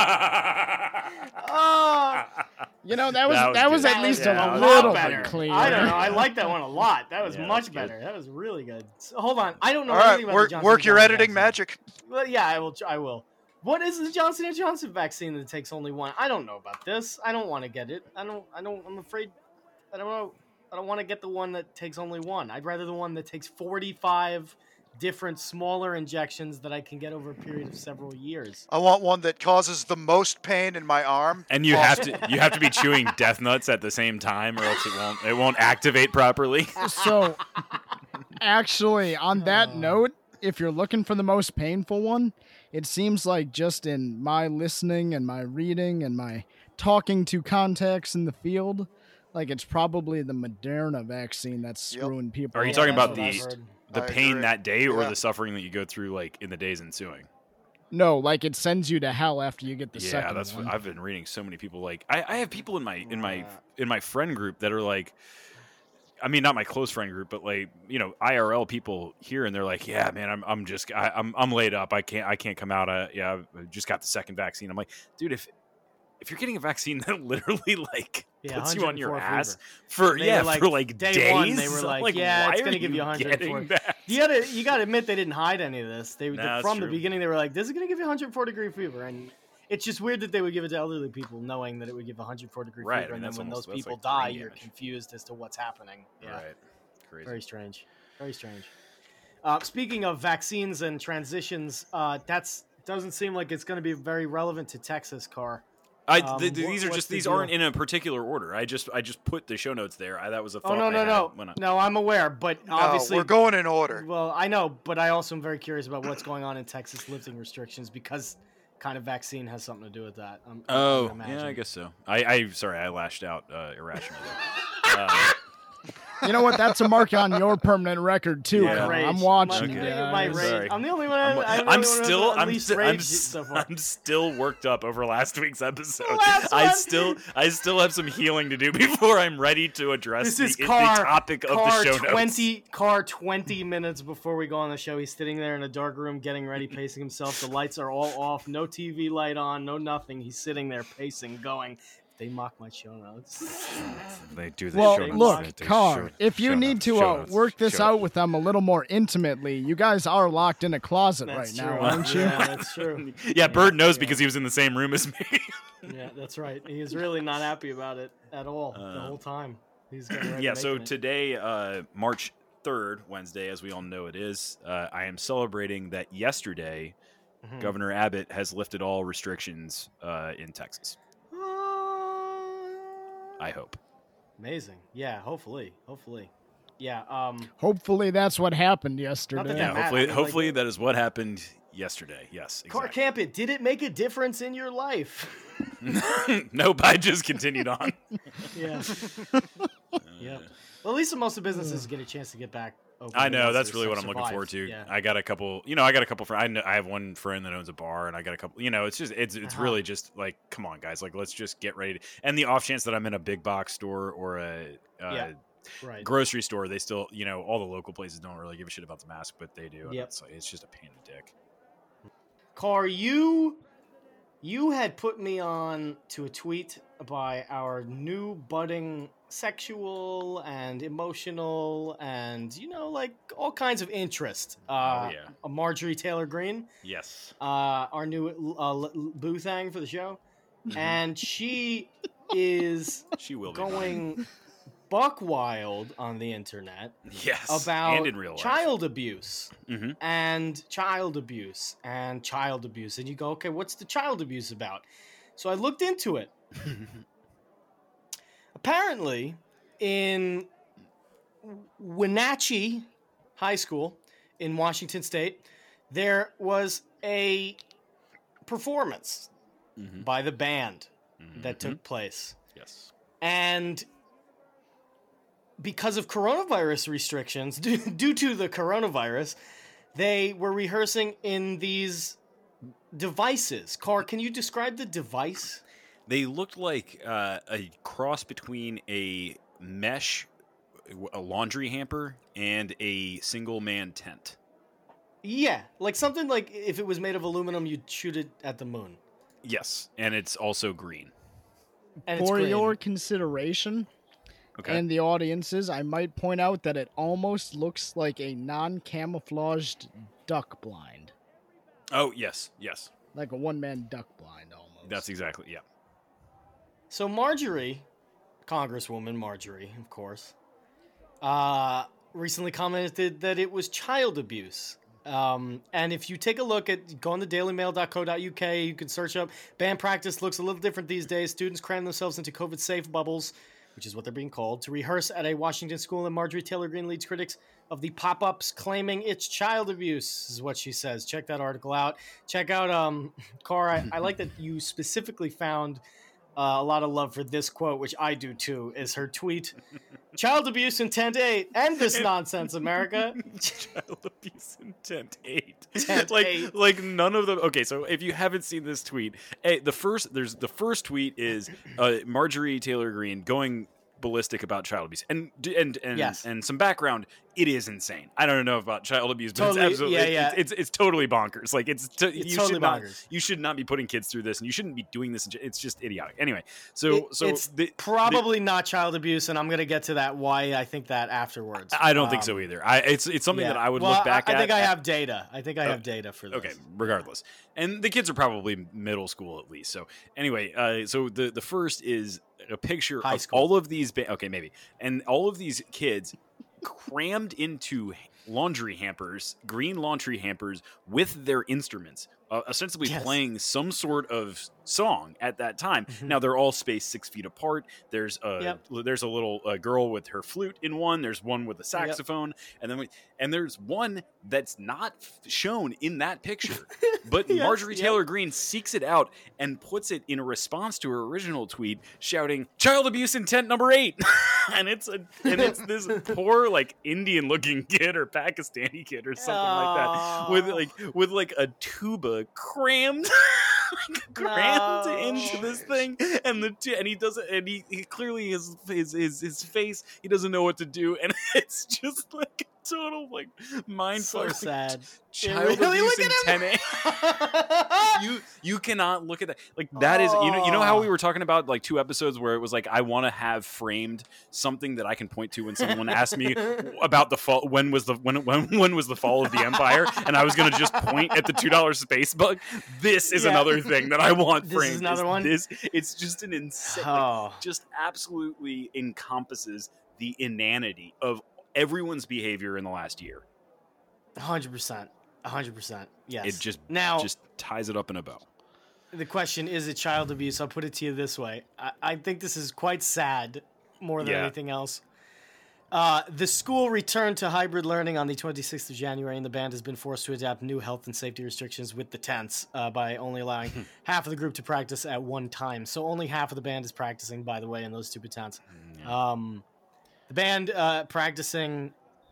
Oh, You know, that was That was good. at least Yeah, a that was little better. bit cleaner. I don't know. I like that one a lot. That was Yeah, much that's good. better. That was really good. So, hold on. I don't know All right, anything about the Johnson work your Johnson editing vaccine. magic. Well, yeah, I will. What is the Johnson & Johnson vaccine that takes only one? I don't know about this. I don't want to get it. I'm afraid. I don't know. I don't want to get the one that takes only one. I'd rather the one that takes 45 different smaller injections that I can get over a period of several years. I want one that causes the most pain in my arm. And you have to be chewing death nuts at the same time, or else it won't activate properly. So, actually, on that note, if you're looking for the most painful one, it seems like just in my listening and my reading and my talking to contacts in the field, like it's probably the Moderna vaccine that's Yep. screwing people. Are you up. talking that's about what I've the heard. the I pain agree. that day, or Yeah. the suffering that you go through like in the days ensuing? No, like it sends you to hell after you get the Yeah, second that's one. what I've been reading. So many people like I have people in my friend group that are like, I mean, not my close friend group, but like, you know, IRL people here, and they're like, yeah, man, I'm laid up. I can't come out. I just got the second vaccine. I'm like, dude, if you're getting a vaccine that literally like Yeah, puts you on your 104 ass fever. for They were like, for like day days, one, they were like, yeah, why it's are gonna give you 104. getting that? You gotta admit they didn't hide any of this. Nah, From that's the true. beginning they were like, this is gonna give you 104-degree fever, and it's just weird that they would give it to elderly people, knowing that it would give 104-degree Right, fever, I mean, and then that's when almost- those that's people like die, brain you're damage. confused as to what's happening. Yeah, Right, crazy. very strange, very strange. Speaking of vaccines and transitions, that's doesn't seem like it's going to be very relevant to Texas, Car. These are what's just the these deal? aren't in a particular order. I just put the show notes there. That was a thought. Oh, I had no. when I- No, I'm aware, but No, obviously we're going in order. Well, I know, but I also am very curious about what's going on in Texas lifting restrictions because kind of vaccine has something to do with that. I Oh, would imagine. yeah, I guess so. Sorry, I lashed out irrationally. You know what? That's a mark on your permanent record too. Yeah. Carl. Rage. I'm watching. Okay. Yeah, My it's- rage. Sorry. I'm the only one. I'm I'm still worked up over last week's episode. last I one? still have some healing to do before I'm ready to address This is the Car. topic of Car the show notes. 20 minutes before we go on the show. He's sitting there in a dark room, getting ready, pacing himself. The lights are all off. No TV light on. No nothing. He's sitting there pacing, going. They mock my show notes. They do the Well, show notes. look, They Car, show- if you show need notes, to show notes, work this show out notes. with them a little more intimately, you guys are locked in a closet That's right true. now, aren't you? Yeah, that's true. Yeah, Bird knows because he was in the same room as me. Yeah, that's right. He's really not happy about it at all the whole time. He's getting ready Yeah, to so make it. today, March 3rd, Wednesday, as we all know it is, I am celebrating that yesterday, Mhm. Governor Abbott has lifted all restrictions in Texas. I hope. Amazing. Yeah, hopefully. Yeah, Hopefully that's what happened Not yesterday. that Yeah, Matt, hopefully, I mean, hopefully like- that is what happened yesterday. Yes, Car exactly. Campit, did it make a difference in your life? Nope, I just continued on. Yeah. Yeah. Well, at least most of the businesses get a chance to get back open. I know once that's they're really what I'm looking survived. forward to. Yeah. I got a couple. friends. I have one friend that owns a bar, and I got a couple. It's Uh-huh. really just like, come on, guys, like let's just get ready. And the off chance that I'm in a big box store or a Yeah. Right. grocery store, they still, all the local places don't really give a shit about the mask, but they do. And Yep. it's just a pain in the dick. Car, you had put me on to a tweet by our new budding sexual and emotional and like all kinds of interest. Yeah. Marjorie Taylor Greene, Yes. our new boo thang for the show, and she is She will be going buck wild on the internet yes. about and in real life. child abuse Mhm. and child abuse and child abuse. And you go, okay, what's the child abuse about? So I looked into it. Apparently, in Wenatchee High School in Washington State, there was a performance Mhm. by the band that Mhm. took place. Yes. And because of coronavirus restrictions, due to the coronavirus, they were rehearsing in these devices. Car, can you describe the device? They looked like a cross between a mesh, a laundry hamper, and a single man tent. Yeah, like something like if it was made of aluminum, you'd shoot it at the moon. Yes, and it's also green. And it's For green. your consideration Okay. and the audiences, I might point out that it almost looks like a non-camouflaged duck blind, Oh yes, yes. like a one-man duck blind almost. That's exactly yeah. So Marjorie, Congresswoman Marjorie, of course, recently commented that it was child abuse. And if you take a look at, go on the dailymail.co.uk, you can search up band practice looks a little different these days. Students cram themselves into COVID-safe bubbles, which is what they're being called, to rehearse at a Washington school. And Marjorie Taylor Greene leads critics of the pop-ups claiming it's child abuse, is what she says. Check that article out. Check out, Cara, I like that you specifically found a lot of love for this quote, which I do too, is her tweet. Child abuse intent 8. End this nonsense, America. Child abuse intent 8. Intent like 8. like none of them. Okay, so if you haven't seen this tweet, the first tweet is Marjorie Taylor Greene going ballistic about child abuse, and Yes. and some background. It is insane. I don't know about child abuse, but Totally, it's absolutely yeah. It's totally bonkers. Like It's you totally should not bonkers. you should not be putting kids through this, and you shouldn't be doing this. It's just idiotic. Anyway, so It's probably not child abuse, and I'm going to get to that why I think that afterwards. I don't think so either. It's something Yeah. that I would Well, look back I at. think I have data. I think I have data for this. Okay, regardless, and the kids are probably middle school at least. So anyway, so the first is a picture High of school. all of these. Okay, maybe, and all of these kids crammed into laundry hampers, green laundry hampers, with their instruments, ostensibly Yes. playing some sort of song at that time. Mhm. Now they're all spaced 6 feet apart. There's Yep. there's a little girl with her flute in one. There's one with a saxophone, and there's one that's not shown in that picture. But Yes, Marjorie yep. Taylor Greene seeks it out and puts it in a response to her original tweet, shouting "Child abuse intent number 8," and it's this poor like Indian looking kid or Pakistani kid or something like that with like a tuba crammed into this thing, and he doesn't, and he clearly his face, he doesn't know what to do, and it's just like a total like mind So fuck. sad. Child Really, abuse look at in him. 10A. You cannot look at that. Like that is you know how we were talking about like 2 episodes where it was like I want to have framed something that I can point to when someone asks me about the fall. When was the fall of the empire? And I was going to just point at the $2 space bug. This is Yeah. another thing that I want This framed. is another one? It's just an insane. Oh. Just absolutely encompasses the inanity of everyone's behavior in the last year. 100%. 100%. Yes. It just now just ties it up in a bow. the question is it child abuse? I'll put it to you this way. I think this is quite sad more than Yeah. anything else. The school returned to hybrid learning on the 26th of January, and the band has been forced to adapt new health and safety restrictions with the tents by only allowing half of the group to practice at one time. So only half of the band is practicing, by the way, in those stupid tents. The band practicing,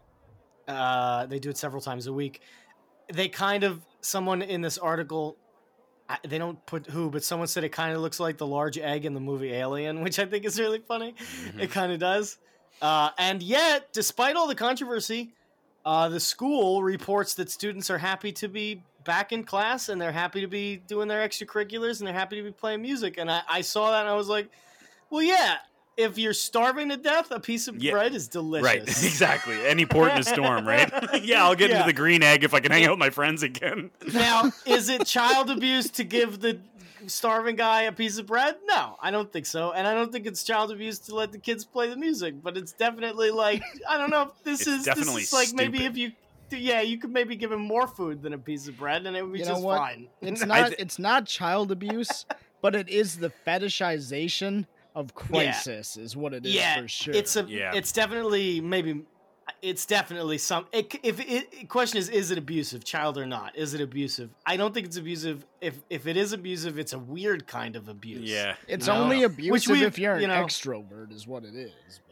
they do it several times a week. They kind of, someone in this article, they don't put who, but someone said it kind of looks like the large egg in the movie Alien, which I think is really funny. It kind of does. And yet, despite all the controversy, the school reports that students are happy to be back in class, and they're happy to be doing their extracurriculars, and they're happy to be playing music. And I saw that, and I was like, well, yeah, if you're starving to death, a piece of bread is delicious. Right, exactly. Any port in a storm, right? Yeah, I'll get into the green egg if I can hang out with my friends again. Now, is it child abuse to give the starving guy a piece of bread? No, I don't think so. And I don't think it's child abuse to let the kids play the music, but it's definitely like, I don't know if this It's definitely this is like maybe stupid. if you could maybe give him more food than a piece of bread and it would be You know just what? fine. It's not child abuse, but it is the fetishization of crisis is what it is for sure. It's definitely some. Question is it abusive, child or not? Is it abusive? I don't think it's abusive. If it is abusive, it's a weird kind of abuse. Yeah. It's you know? only abusive if you're an you know- extrovert, is what it is.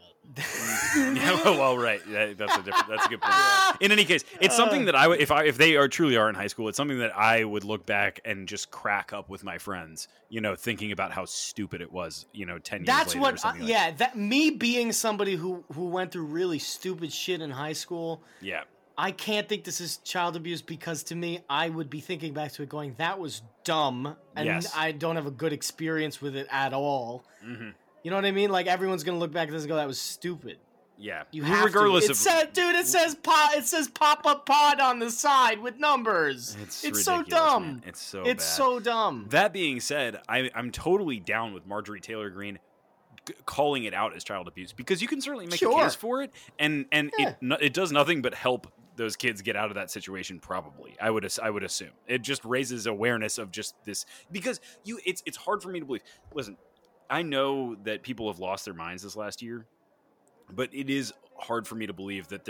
Yeah, well, right. That's a good point. In any case, it's something that if they truly are in high school, it's something that I would look back and just crack up with my friends, thinking about how stupid it was, 10 years That's later. what. or something that me being somebody who went through really stupid shit in high school. Yeah. I can't think this is child abuse because to me, I would be thinking back to it going, that was dumb. And Yes. I don't have a good experience with it at all. Mm-hmm. You know what I mean? Like everyone's going to look back at this and go, that was stupid. Yeah. You have Regardless to. of It says pop up pod on the side with numbers. It's so ridiculous, dumb. man. It's It's bad. so dumb. That being said, I'm totally down with Marjorie Taylor Greene calling it out as child abuse because you can certainly make a Sure. case for it, and it does nothing but help those kids get out of that situation. Probably, I would assume it just raises awareness of just this because it's hard for me to believe. Listen, I know that people have lost their minds this last year, but it is hard for me to believe that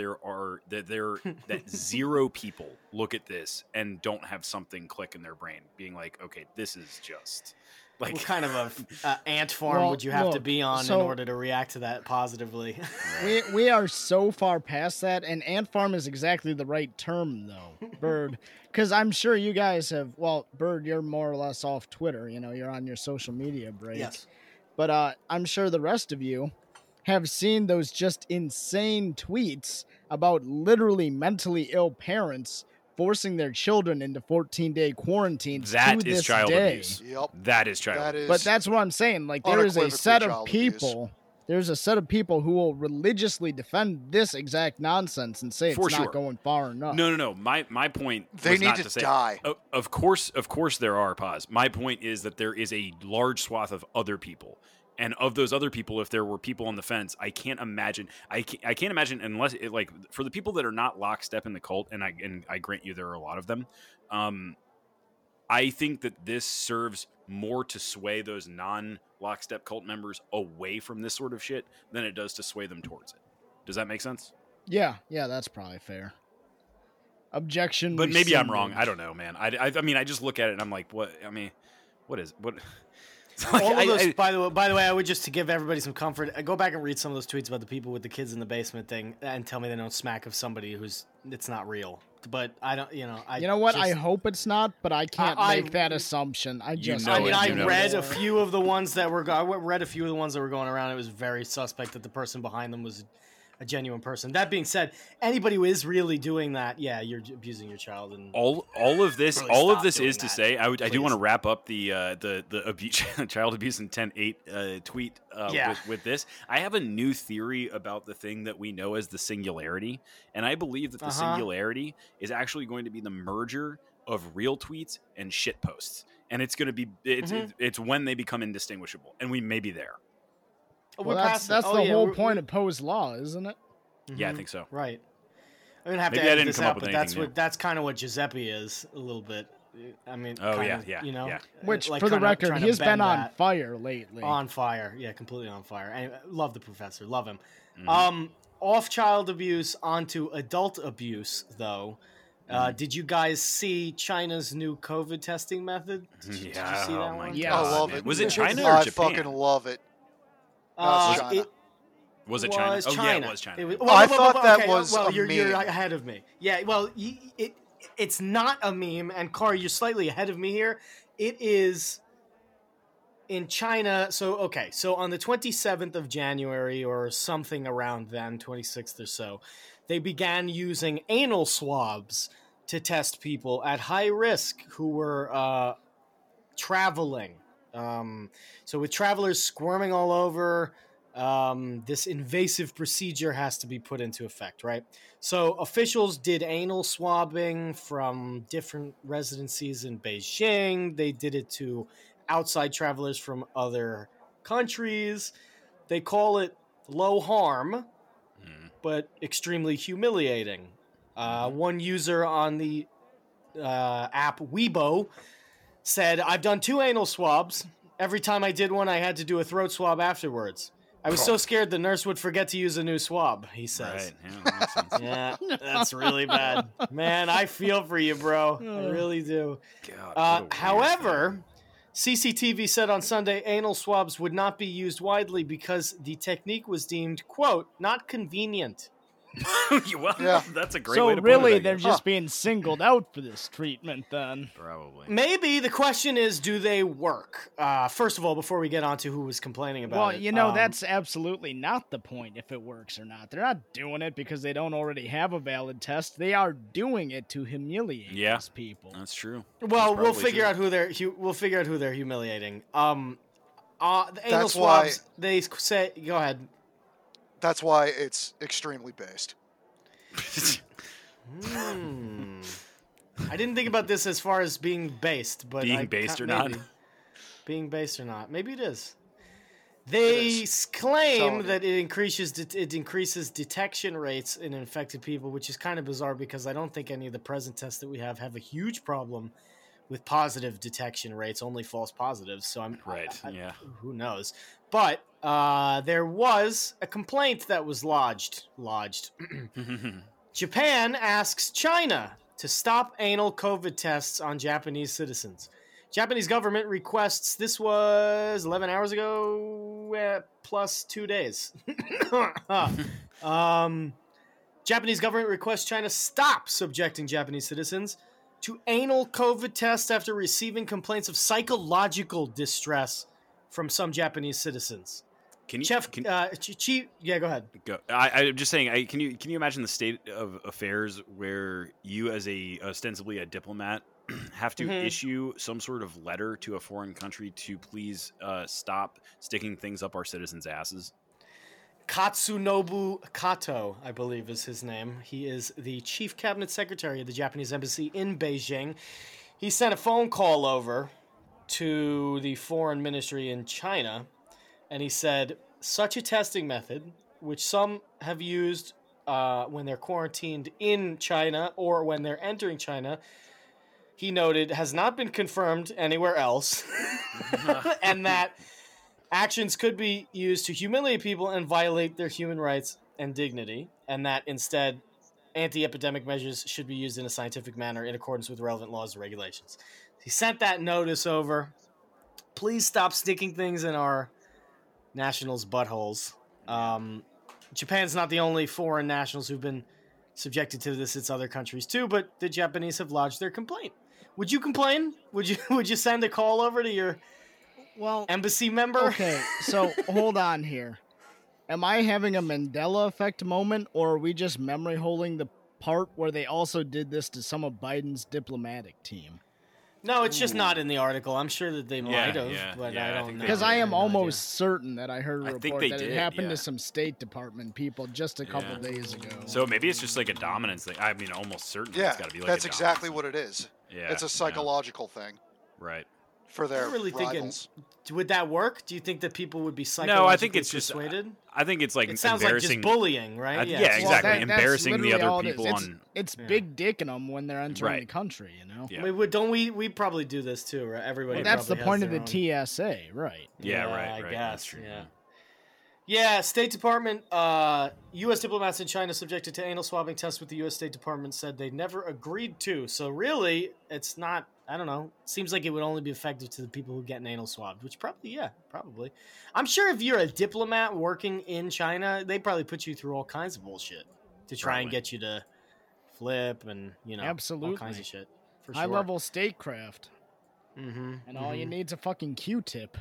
that 0 people look at this and don't have something click in their brain, being like, okay, this is just. Like, What kind of a ant farm would you have to be on in order to react to that positively? We are so far past that, and ant farm is exactly the right term, though, Bird. Because I'm sure you guys have, Bird, you're more or less off Twitter. You're on your social media break. Yes. But I'm sure the rest of you have seen those just insane tweets about literally mentally ill parents forcing their children into 14-day quarantines. That to is this child day. abuse. Yep. That is child That abuse. is. But that's what I'm saying. Like, there is a Unequivocally set of child abuse. people. There's a set of people who will religiously defend this exact nonsense and say it's For sure. not going far enough. No. My point. They was need not to say, die. Of course, there are. Pause. My point is that there is a large swath of other people, and of those other people, if there were people on the fence, I can't imagine. I can't imagine unless for the people that are not lockstep in the cult, and I grant you there are a lot of them. I think that this serves more to sway those non-lockstep cult members away from this sort of shit than it does to sway them towards it. Does that make sense? Yeah, that's probably fair. Objection. But maybe I'm rescinded. wrong. I don't know, man. I mean, I just look at it and I'm like, what? I mean, what is what? All of those, by the way, I would just to give everybody some comfort. Go back and read some of those tweets about the people with the kids in the basement thing, and tell me they don't smack of somebody who's it's not real. But I don't, You know what? I just- hope it's not, but I can't I- make that assumption. I just. know I mean, it, I you know read it. a few of the ones that were. I read a few of the ones that were going around. It was very suspect that the person behind them was a genuine person. That being said, anybody who is really doing that, yeah, you're abusing your child. And all of this Really all of stop this doing is to that, say I do want to please. wrap up the child abuse intent 8 tweet Yeah. with this. I have a new theory about the thing that we know as the singularity, and I believe that the singularity is actually going to be the merger of real tweets and shit posts, and it's going to be it's when they become indistinguishable, and we may be there. Well, that's the whole point of Poe's law, isn't it? Yeah, I think so. Right. I'm gonna have Maybe to I edit didn't this come up out, with but that's anything new. that's kind of what Giuseppe is a little bit. I mean, Oh, kinda, yeah, you know, yeah. Which, like for the trying to- record, trying to he's been bend on that. fire lately. On fire, yeah, completely on fire. And love the professor, love him. Mm-hmm. Off child abuse onto adult abuse, though. Did you guys see China's new COVID testing method? Did you see that oh my one? Yeah. God, I love man. it. Was it China or I Japan? fucking love it. No, it's China. It Was it China? was Oh yeah, China. it was China. It was- I thought that okay, was well, a you're meme. ahead of me. Yeah, well, it's not a meme, and Car, you're slightly ahead of me here. It is in China. So on the 27th of January or something around then, 26th or so, they began using anal swabs to test people at high risk who were traveling. So with travelers squirming all over, this invasive procedure has to be put into effect, right? So officials did anal swabbing from different residencies in Beijing. They did it to outside travelers from other countries. They call it low harm, but extremely humiliating. One user on the app Weibo said, "I've done 2 anal swabs. Every time I did one, I had to do a throat swab afterwards. I was so scared the nurse would forget to use a new swab," he says. Right. Yeah, that makes sense. Yeah, that's really bad. Man, I feel for you, bro. I really do. God, what a weird However, CCTV said on Sunday anal swabs would not be used widely because the technique was deemed, quote, not convenient. well, Yeah. that's a great So way to really, put it. I they're guess. just being singled out for this treatment, then. Probably. Maybe the question is, do they work? First of all, before we get on to who was complaining about Well, it. you know, that's absolutely not the point if it works or not. They're not doing it because they don't already have a valid test. They are doing it to humiliate these people. That's true. Well, That's we'll probably figure true. out who they're humiliating. The anal That's why- swabs, they say, go ahead. That's why it's extremely based. I didn't think about this as far as being based, but Being based or not? maybe. Being based or not, maybe it is. They is. claim Telling you. that it increases detection rates in infected people, which is kind of bizarre because I don't think any of the present tests that we have a huge problem with positive detection rates, only false positives. So Right, yeah. who knows? But there was a complaint that was lodged. Japan asks China to stop anal COVID tests on Japanese citizens. Japanese government requests, this was 11 hours ago, plus 2 days. Japanese government requests China stop subjecting Japanese citizens to anal COVID tests after receiving complaints of psychological distress from some Japanese citizens. Can you? Chef, can, yeah, go ahead. go. I'm just saying. Can you imagine the state of affairs where you, as ostensibly a diplomat, have to issue some sort of letter to a foreign country to please stop sticking things up our citizens' asses? Katsunobu Kato, I believe is his name. He is the chief cabinet secretary of the Japanese embassy in Beijing. He sent a phone call over to the foreign ministry in China, and he said, such a testing method, which some have used when they're quarantined in China or when they're entering China, he noted, has not been confirmed anywhere else, and that actions could be used to humiliate people and violate their human rights and dignity, and that instead anti-epidemic measures should be used in a scientific manner in accordance with relevant laws and regulations. He sent that notice over. Please stop sticking things in our nationals' buttholes. Japan's not the only foreign nationals who've been subjected to this. It's other countries too, but the Japanese have lodged their complaint. Would you complain? Would you send a call over to your embassy member? Okay, so hold on here. Am I having a Mandela effect moment, or are we just memory holding the part where they also did this to some of Biden's diplomatic team? No, it's just not in the article. I'm sure that they might have, but I don't know. Because I am almost certain that I heard a I think report they that did, it happened yeah. to some State Department people just a couple days ago. So maybe it's just like a dominance thing. I mean, almost certainly Yeah, it's got to be like that's a exactly dominance what it is. thing. Yeah, It's a psychological thing right. for their I really rivals. would that work? Do you think that people would be No, psychologically I think it's just. persuaded? I think it's like It sounds like embarrassing. just bullying, right? Yeah, it's- exactly. that's Embarrassing the literally other all it is. people on. It's big dicking them when they're entering Right. the country, you know? Yeah. We probably do this too, right? Everybody. Well, that's the probably point has of the their own- TSA, right? Yeah, right. I Right. guess. That's true. Yeah, State Department, U.S. diplomats in China subjected to anal swabbing tests with the U.S. State Department said they never agreed to. So really, it's not, I don't know, seems like it would only be effective to the people who get an anal swabbed, which probably. I'm sure if you're a diplomat working in China, they probably put you through all kinds of bullshit to try and Probably. get you to flip and, all Absolutely. kinds of shit. For High sure. level statecraft. Mm-hmm. And all you need's a fucking Q-tip.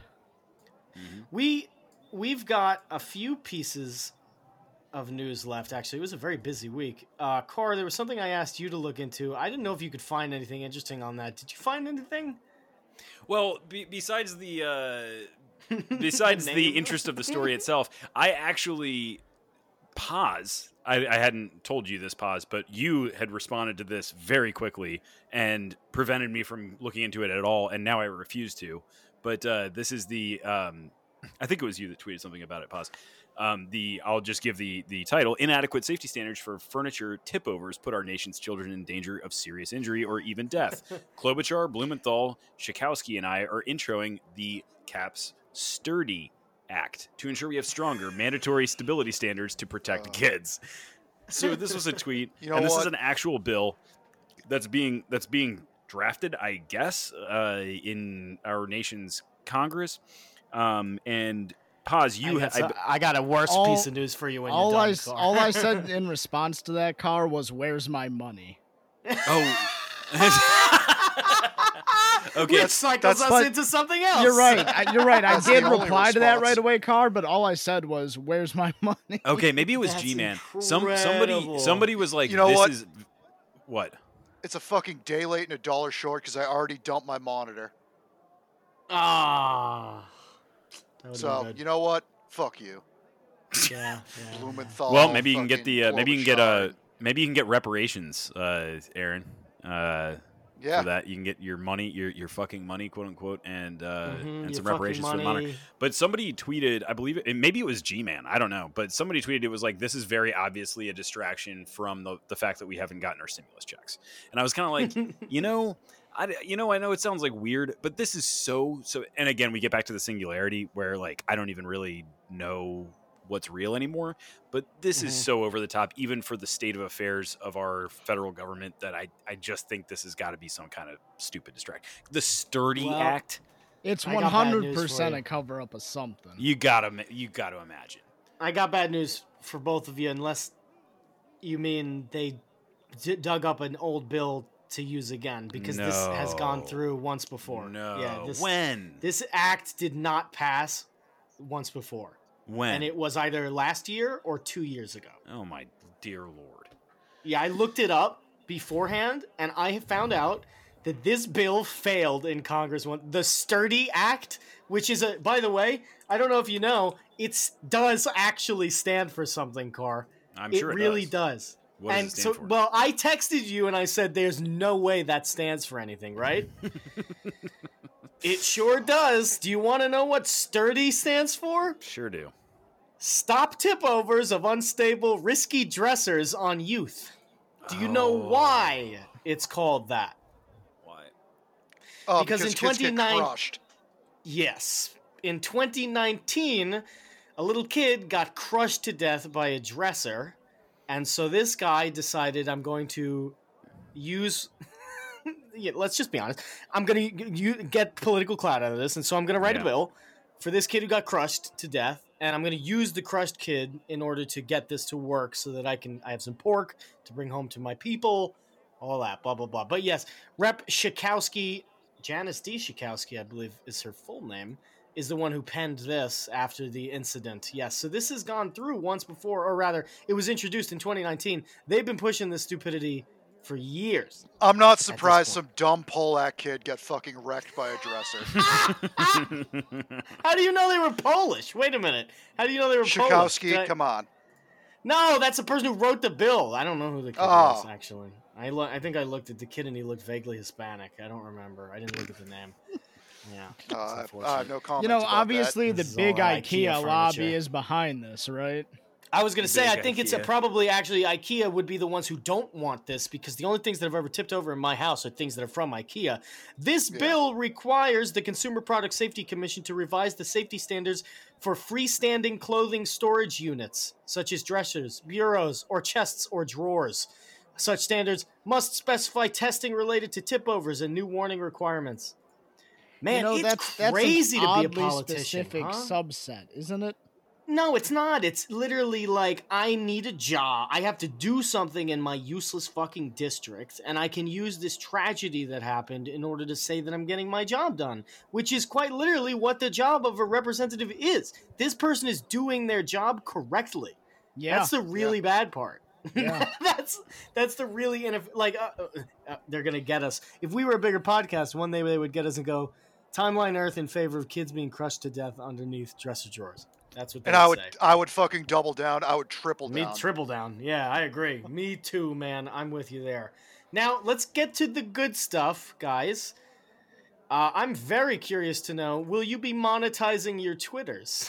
We've got a few pieces of news left. Actually, it was a very busy week. Cor, there was something I asked you to look into. I didn't know if you could find anything interesting on that. Did you find anything? Well, besides the besides the Name. interest of the story itself, I actually pause. I hadn't told you this pause, but you had responded to this very quickly and prevented me from looking into it at all, and now I refuse to. But this is the I think it was you that tweeted something about it. Pause. I'll just give the title: Inadequate safety standards for furniture tip-overs put our nation's children in danger of serious injury or even death. Klobuchar, Blumenthal, Schakowsky, and I are introing the CAPS Sturdy Act to ensure we have stronger mandatory stability standards to protect kids. So this was a tweet, You know and this is what? an actual bill that's being drafted, I guess, in our nation's Congress. And pause. I got a worse All- piece of news for you when All you're I, done, s- Cor. all I said in response to that car was, "Where's my money?" Oh. Okay. Which cycles us but into something else. You're right. You're right. I That's did the only reply to that response. right away, car. But all I said was, "Where's my money?" Okay, maybe it was That's G-Man. incredible. Somebody was like, You know "This what? is what." It's a fucking day late and a dollar short because I already dumped my monitor. Ah. That would've So been good. you know what? Fuck you, Yeah. Blumenthal. Well, maybe you can get fucking the Klobuchar. maybe you can get reparations, Aaron. Yeah. For that, you can get your money, your fucking money, quote unquote, and your some fucking reparations for the monitor. money. But somebody tweeted, I believe maybe it was G-Man, I don't know, but somebody tweeted it was like, this is very obviously a distraction from the fact that we haven't gotten our stimulus checks. And I was kind of like, I know it sounds like weird, but this is so. And again, we get back to the singularity where like I don't even really know what's real anymore. But this is so over the top, even for the state of affairs of our federal government, that I just think this has got to be some kind of stupid distraction. The Sturdy Well, Act, It's I got bad news for 100% you. a cover up of something. you gotta imagine. I got bad news for both of you, unless you mean they dug up an old bill to use again, because this has gone No. through once before. No, Yeah, when this act did not pass once before, when and it was either last year or 2 years ago. oh my dear lord. Yeah, I looked it up beforehand, and I found out that this bill failed in Congress. The Sturdy Act, which is by the way, I don't know if you know, it does actually stand for something, Car. I'm sure it really does. does. What does And it stand so, for? well, I texted you and I said, "There's no way that stands for anything, right?" It sure does. Do you want to know what Sturdy stands for? Sure do. Stop tip-overs of unstable, risky dressers on youth. Do you know why it's called that? Why? Because in kids get 29 crushed. Yes. In 2019, a little kid got crushed to death by a dresser. And so this guy decided, I'm going to use... yeah, let's just be honest. I'm going to get political clout out of this. And so I'm going to write a bill for this kid who got crushed to death. And I'm going to use the crushed kid in order to get this to work so that I have some pork to bring home to my people. All that, blah, blah, blah. But yes, Rep. Schakowsky, Janice D. Schakowsky, I believe is her full name, is the one who penned this after the incident. Yes, so this has gone through once before, or rather, it was introduced in 2019. They've been pushing this stupidity for years. I'm not surprised some dumb Polak kid got fucking wrecked by a dresser. How do you know they were Polish? Wait a minute. How do you know they were Polish? Schakowsky, come on. No, that's the person who wrote the bill. I don't know who the kid was, actually. I think I looked at the kid and he looked vaguely Hispanic. I don't remember. I didn't look at the name. Yeah. No comment. You know, about obviously that. the big IKEA furniture. lobby is behind this, right? I was going to say, I think it's IKEA. probably actually IKEA would be the ones who don't want this because the only things that have ever tipped over in my house are things that are from IKEA. This bill requires the Consumer Product Safety Commission to revise the safety standards for freestanding clothing storage units, such as dressers, bureaus, or chests or drawers. Such standards must specify testing related to tip-overs and new warning requirements. Man, it's crazy to be a politician. Specific subset, isn't it? No, it's not. It's literally like, I need a job. I have to do something in my useless fucking district, and I can use this tragedy that happened in order to say that I'm getting my job done, which is quite literally what the job of a representative is. This person is doing their job correctly. Yeah. That's the really bad part. Yeah. that's the really they're gonna get us. If we were a bigger podcast, one day they would get us and go, Timeline Earth in favor of kids being crushed to death underneath dresser drawers. That's what they would say. I would fucking double down. I would triple down. Me triple down. Yeah, I agree. Me too, man. I'm with you there. Now let's get to the good stuff, guys. I'm very curious to know: will you be monetizing your Twitters?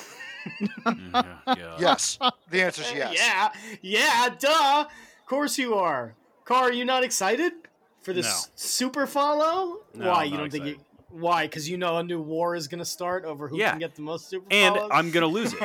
Yes. The answer is yes. Yeah, duh. Of course you are. Car, are you not excited for this super follow? No, Why? I'm You not don't think excited. Why? Because you know a new war is going to start over who can get the most super And follows? I'm gonna lose it.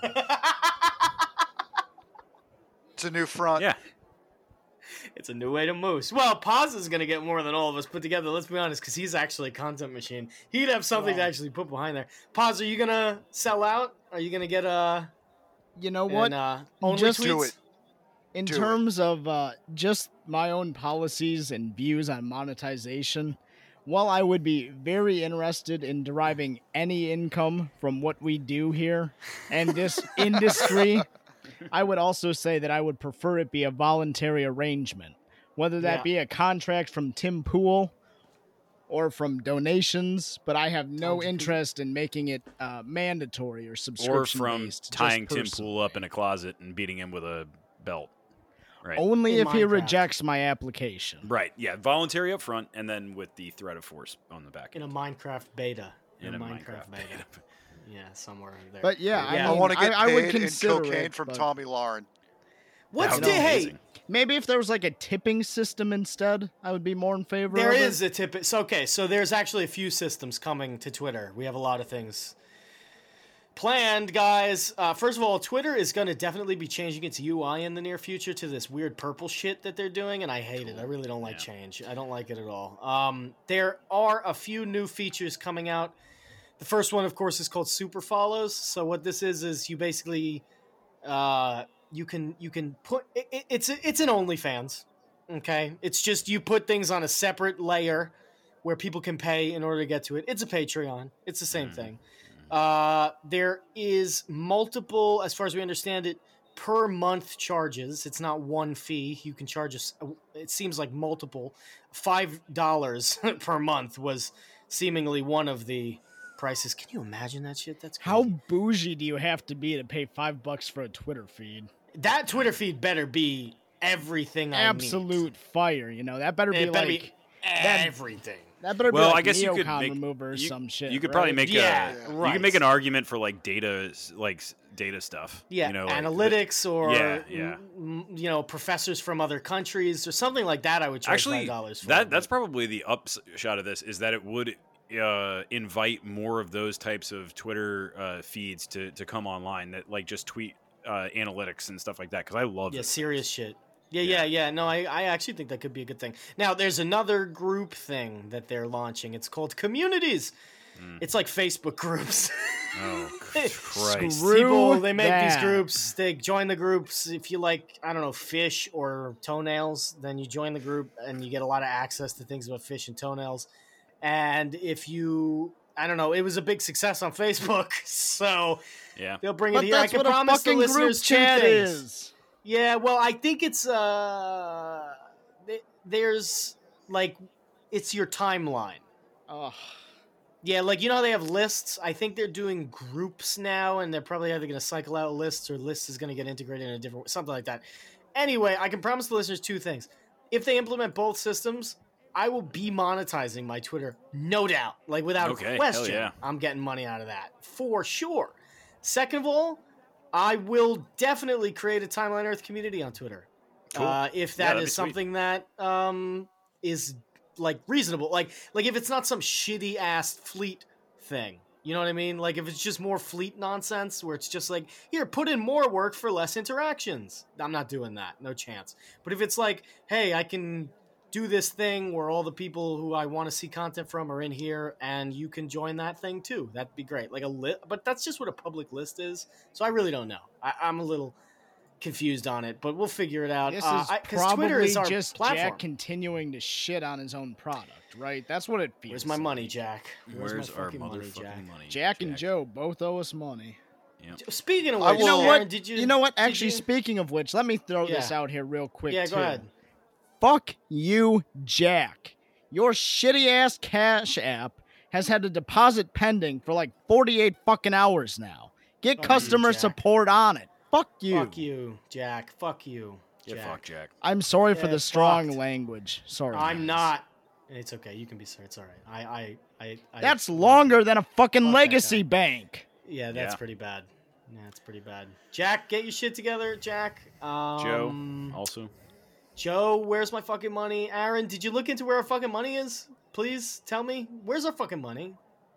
It's a new front. Yeah. It's a new way to moose. Well, Paz is going to get more than all of us put together, let's be honest, because he's actually a content machine. He'd have something to actually put behind there. Paz, are you going to sell out? Are you going to get You know what? only Just tweets? do it. In Do terms of just my own policies and views on monetization, while I would be very interested in deriving any income from what we do here and this industry, I would also say that I would prefer it be a voluntary arrangement, whether that be a contract from Tim Pool or from donations, but I have no interest in making it mandatory or Or subscription from based. tying Tim Pool up in a closet and beating him with a belt. Right. Only In if he Minecraft. rejects my application. Right. Yeah. Voluntary up front, and then with the threat of force on the back. In a Minecraft beta. In a Minecraft beta. Yeah, somewhere there. But yeah, I mean, want to get I would paid in consider cocaine it, from but Tommy Lauren. What's That would be hey? amazing. maybe if there was like a tipping system instead, I would be more in favor There of it. is a tip. So there's actually a few systems coming to Twitter. We have a lot of things planned, guys. First of all, Twitter is going to definitely be changing its UI in the near future to this weird purple shit that they're doing, and I hate it. I really don't like change. I don't like it at all. There are a few new features coming out. The first one, of course, is called Super Follows. So what this is you basically you can put it's an OnlyFans. Okay, it's just you put things on a separate layer where people can pay in order to get to it. It's a Patreon. It's the same thing. There is multiple, as far as we understand it, per month charges. It's not one fee. You can charge us. It seems like multiple. $5 per month was seemingly one of the prices. Can you imagine that shit? That's crazy. How bougie do you have to be to pay $5 for a Twitter feed? That Twitter feed better be everything I need. Absolute fire, you know. That better be It better like be everything. That better Well, be like I guess you could neocon make remover or you, some shit. you could right? probably make Yeah, you right. could make an argument for like data data stuff. Yeah, you know, like analytics or yeah. you know, professors from other countries or something like that. I would charge Actually, $5 for that's probably the upshot of this is that it would invite more of those types of Twitter feeds to come online that like just tweet analytics and stuff like that because I love it. serious shit. Yeah. No, I actually think that could be a good thing. Now, there's another group thing that they're launching. It's called communities. It's like Facebook groups. Oh, Christ. Screw They make these that. groups. They join the groups. If you like, I don't know, fish or toenails, then you join the group and you get a lot of access to things about fish and toenails. And if you, I don't know, it was a big success on Facebook, so Yeah. they'll bring it But here. I that's can what a promise the fucking group listeners two chat things. is. Yeah, well, I think it's there's like it's your timeline. Ugh. Yeah, like you know how they have lists. I think they're doing groups now, and they're probably either going to cycle out lists or lists is going to get integrated in a different something like that. Anyway, I can promise the listeners two things: if they implement both systems, I will be monetizing my Twitter, no doubt, like without Okay, a question. hell yeah. I'm getting money out of that for sure. Second of all, I will definitely create a Timeline Earth community on Twitter. Cool. If Yeah, that that'd is be sweet. something that is like reasonable, like if it's not some shitty ass fleet thing, you know what I mean? Like if it's just more fleet nonsense where it's just like, here, put in more work for less interactions. I'm not doing that, no chance. But if it's like, hey, I can do this thing where all the people who I want to see content from are in here, and you can join that thing too, that'd be great. Like a list, but that's just what a public list is. So I really don't know. I'm a little confused on it, but we'll figure it out. This is 'cause probably Twitter is our just platform. Jack continuing to shit on his own product, right? That's what it feels. Where's my like. money, Jack? Where's my our fucking motherfucking Jack? money? Jack and Joe both owe us money. Speaking of I which, You know will- what? Aaron, did you know what? did Actually, you- speaking of which, let me throw this Yeah. out here real quick. yeah, too. go ahead. Fuck you, Jack. Your shitty ass Cash App has had a deposit pending for like 48 fucking hours now. Get Fuck you, customer Jack. support on it. Fuck you. Fuck you, Jack. Fuck you, Get Jack. fucked, Jack. I'm sorry for Yeah, the strong fucked. language. Sorry. I'm guys. not. It's okay. You can be sorry. It's all right. I That's longer than a fucking Fuck that legacy guy. bank. Yeah, that's Yeah. pretty bad. Yeah, that's pretty bad. Jack, get your shit together, Jack. Joe, also. Joe, where's my fucking money? Aaron, did you look into where our fucking money is? Please tell me. Where's our fucking money?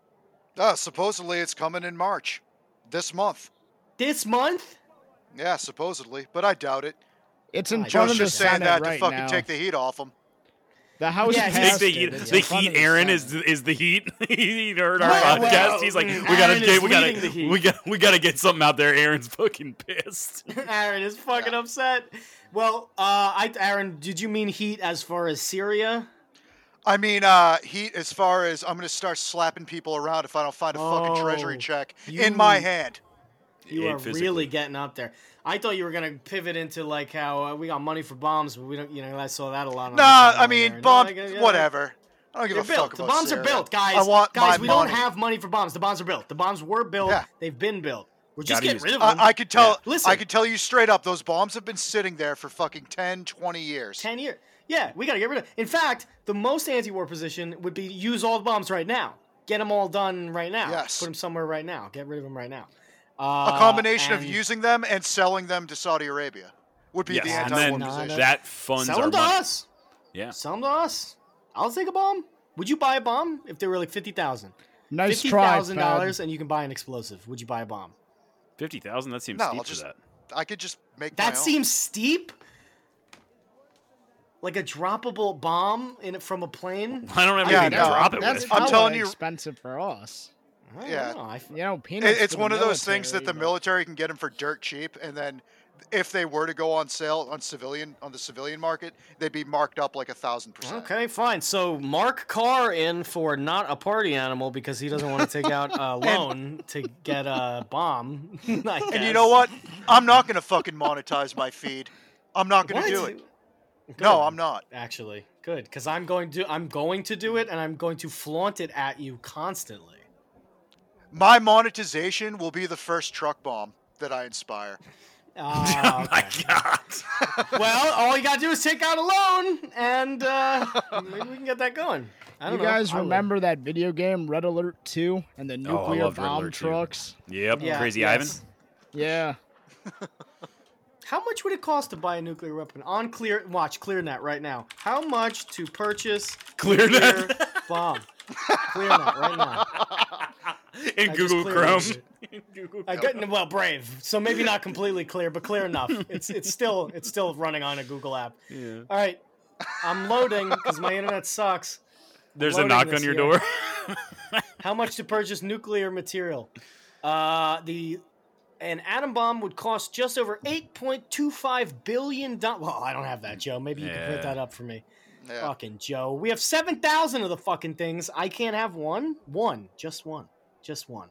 Supposedly it's coming in March, this month. This month? Yeah, supposedly, but I doubt it. It's in I front Joe's of the just saying Senate that right to fucking now. take the heat off them. The House Yeah, he's- passed Take the it. heat. It's The in front heat. of the Aaron Senate. is the heat. He heard our Well, podcast. He's like, we Aaron gotta is get, leading the heat. we gotta get something out there. Aaron's fucking pissed. Aaron is fucking upset. Well, Aaron, did you mean heat as far as Syria? I mean, heat as far as I'm going to start slapping people around if I don't find a fucking treasury Oh, check you- in my hand. You are physically. really getting up there. I thought you were gonna pivot into like how we got money for bombs, but we don't. You know, I saw that a lot. On Nah, the I timeline mean, there. bomb, No, yeah, whatever. I don't give They're a built. fuck The about bombs are Syria. built, guys. I want guys, my we money. don't have money for bombs. The bombs are built. The bombs were built. Yeah. They've been built. We're just Gotta getting use rid of it. them. I could tell. Listen. I could tell you straight up. Those bombs have been sitting there for fucking 10, 20 years. 10 years. Yeah, we gotta get rid of. In fact, the most anti-war position would be use all the bombs right now. Get them all done right now. Yes. Put them somewhere right now. Get rid of them right now. A combination of and using them and selling them to Saudi Arabia would be Yes, the and anti-war then position. that funds sell our them to money. us. Yeah. Sell them to us. I'll take a bomb. Would you buy a bomb if they were like 50,000? Nice try, $50,000 Fed. and you can buy an explosive. Would you buy a bomb? 50,000. That seems No, steep I'll for just- that. I could just make That my own. seems steep. Like a droppable bomb from a plane. I don't have Yeah, anything no, to drop it That's with. I'm hella telling you- expensive for us. I don't Yeah. know. You know, peanuts. It's for the one of those things that the military, but- military can get them for dirt cheap, and then if they were to go on sale on the civilian market, they'd be marked up like 1,000%. Okay, fine. So Mark Carr in for not a party animal because he doesn't want to take out a loan to get a bomb. And you know what? I'm not gonna fucking monetize my feed. I'm not gonna do it. No, I'm not. Actually, good because I'm going to do it and I'm going to flaunt it at you constantly. My monetization will be the first truck bomb that I inspire. Oh my God. Well, all you gotta do is take out a loan, and maybe we can get that going. I don't You know. guys I would. remember that video game Red Alert 2 and the I nuclear loved Red bomb Alert 2. trucks? Yep. Yeah, Crazy Ivan. yes. Yeah. How much would it cost to buy a nuclear weapon on ClearNet right now? How much to purchase ClearNet. nuclear bomb? ClearNet right now. In I just Google cleared Chrome. it. In Google I got well, Brave. So maybe not completely clear, but clear enough. It's still running on a Google app. Yeah. All right, I'm loading because my internet sucks. There's a loading knock this on your here. door. How much to purchase nuclear material? An atom bomb would cost just over $8.25 billion. Well, I don't have that, Joe. Maybe you can put that up for me. Yeah. Fucking Joe. We have 7,000 of the fucking things. I can't have one? One. Just one. Just one.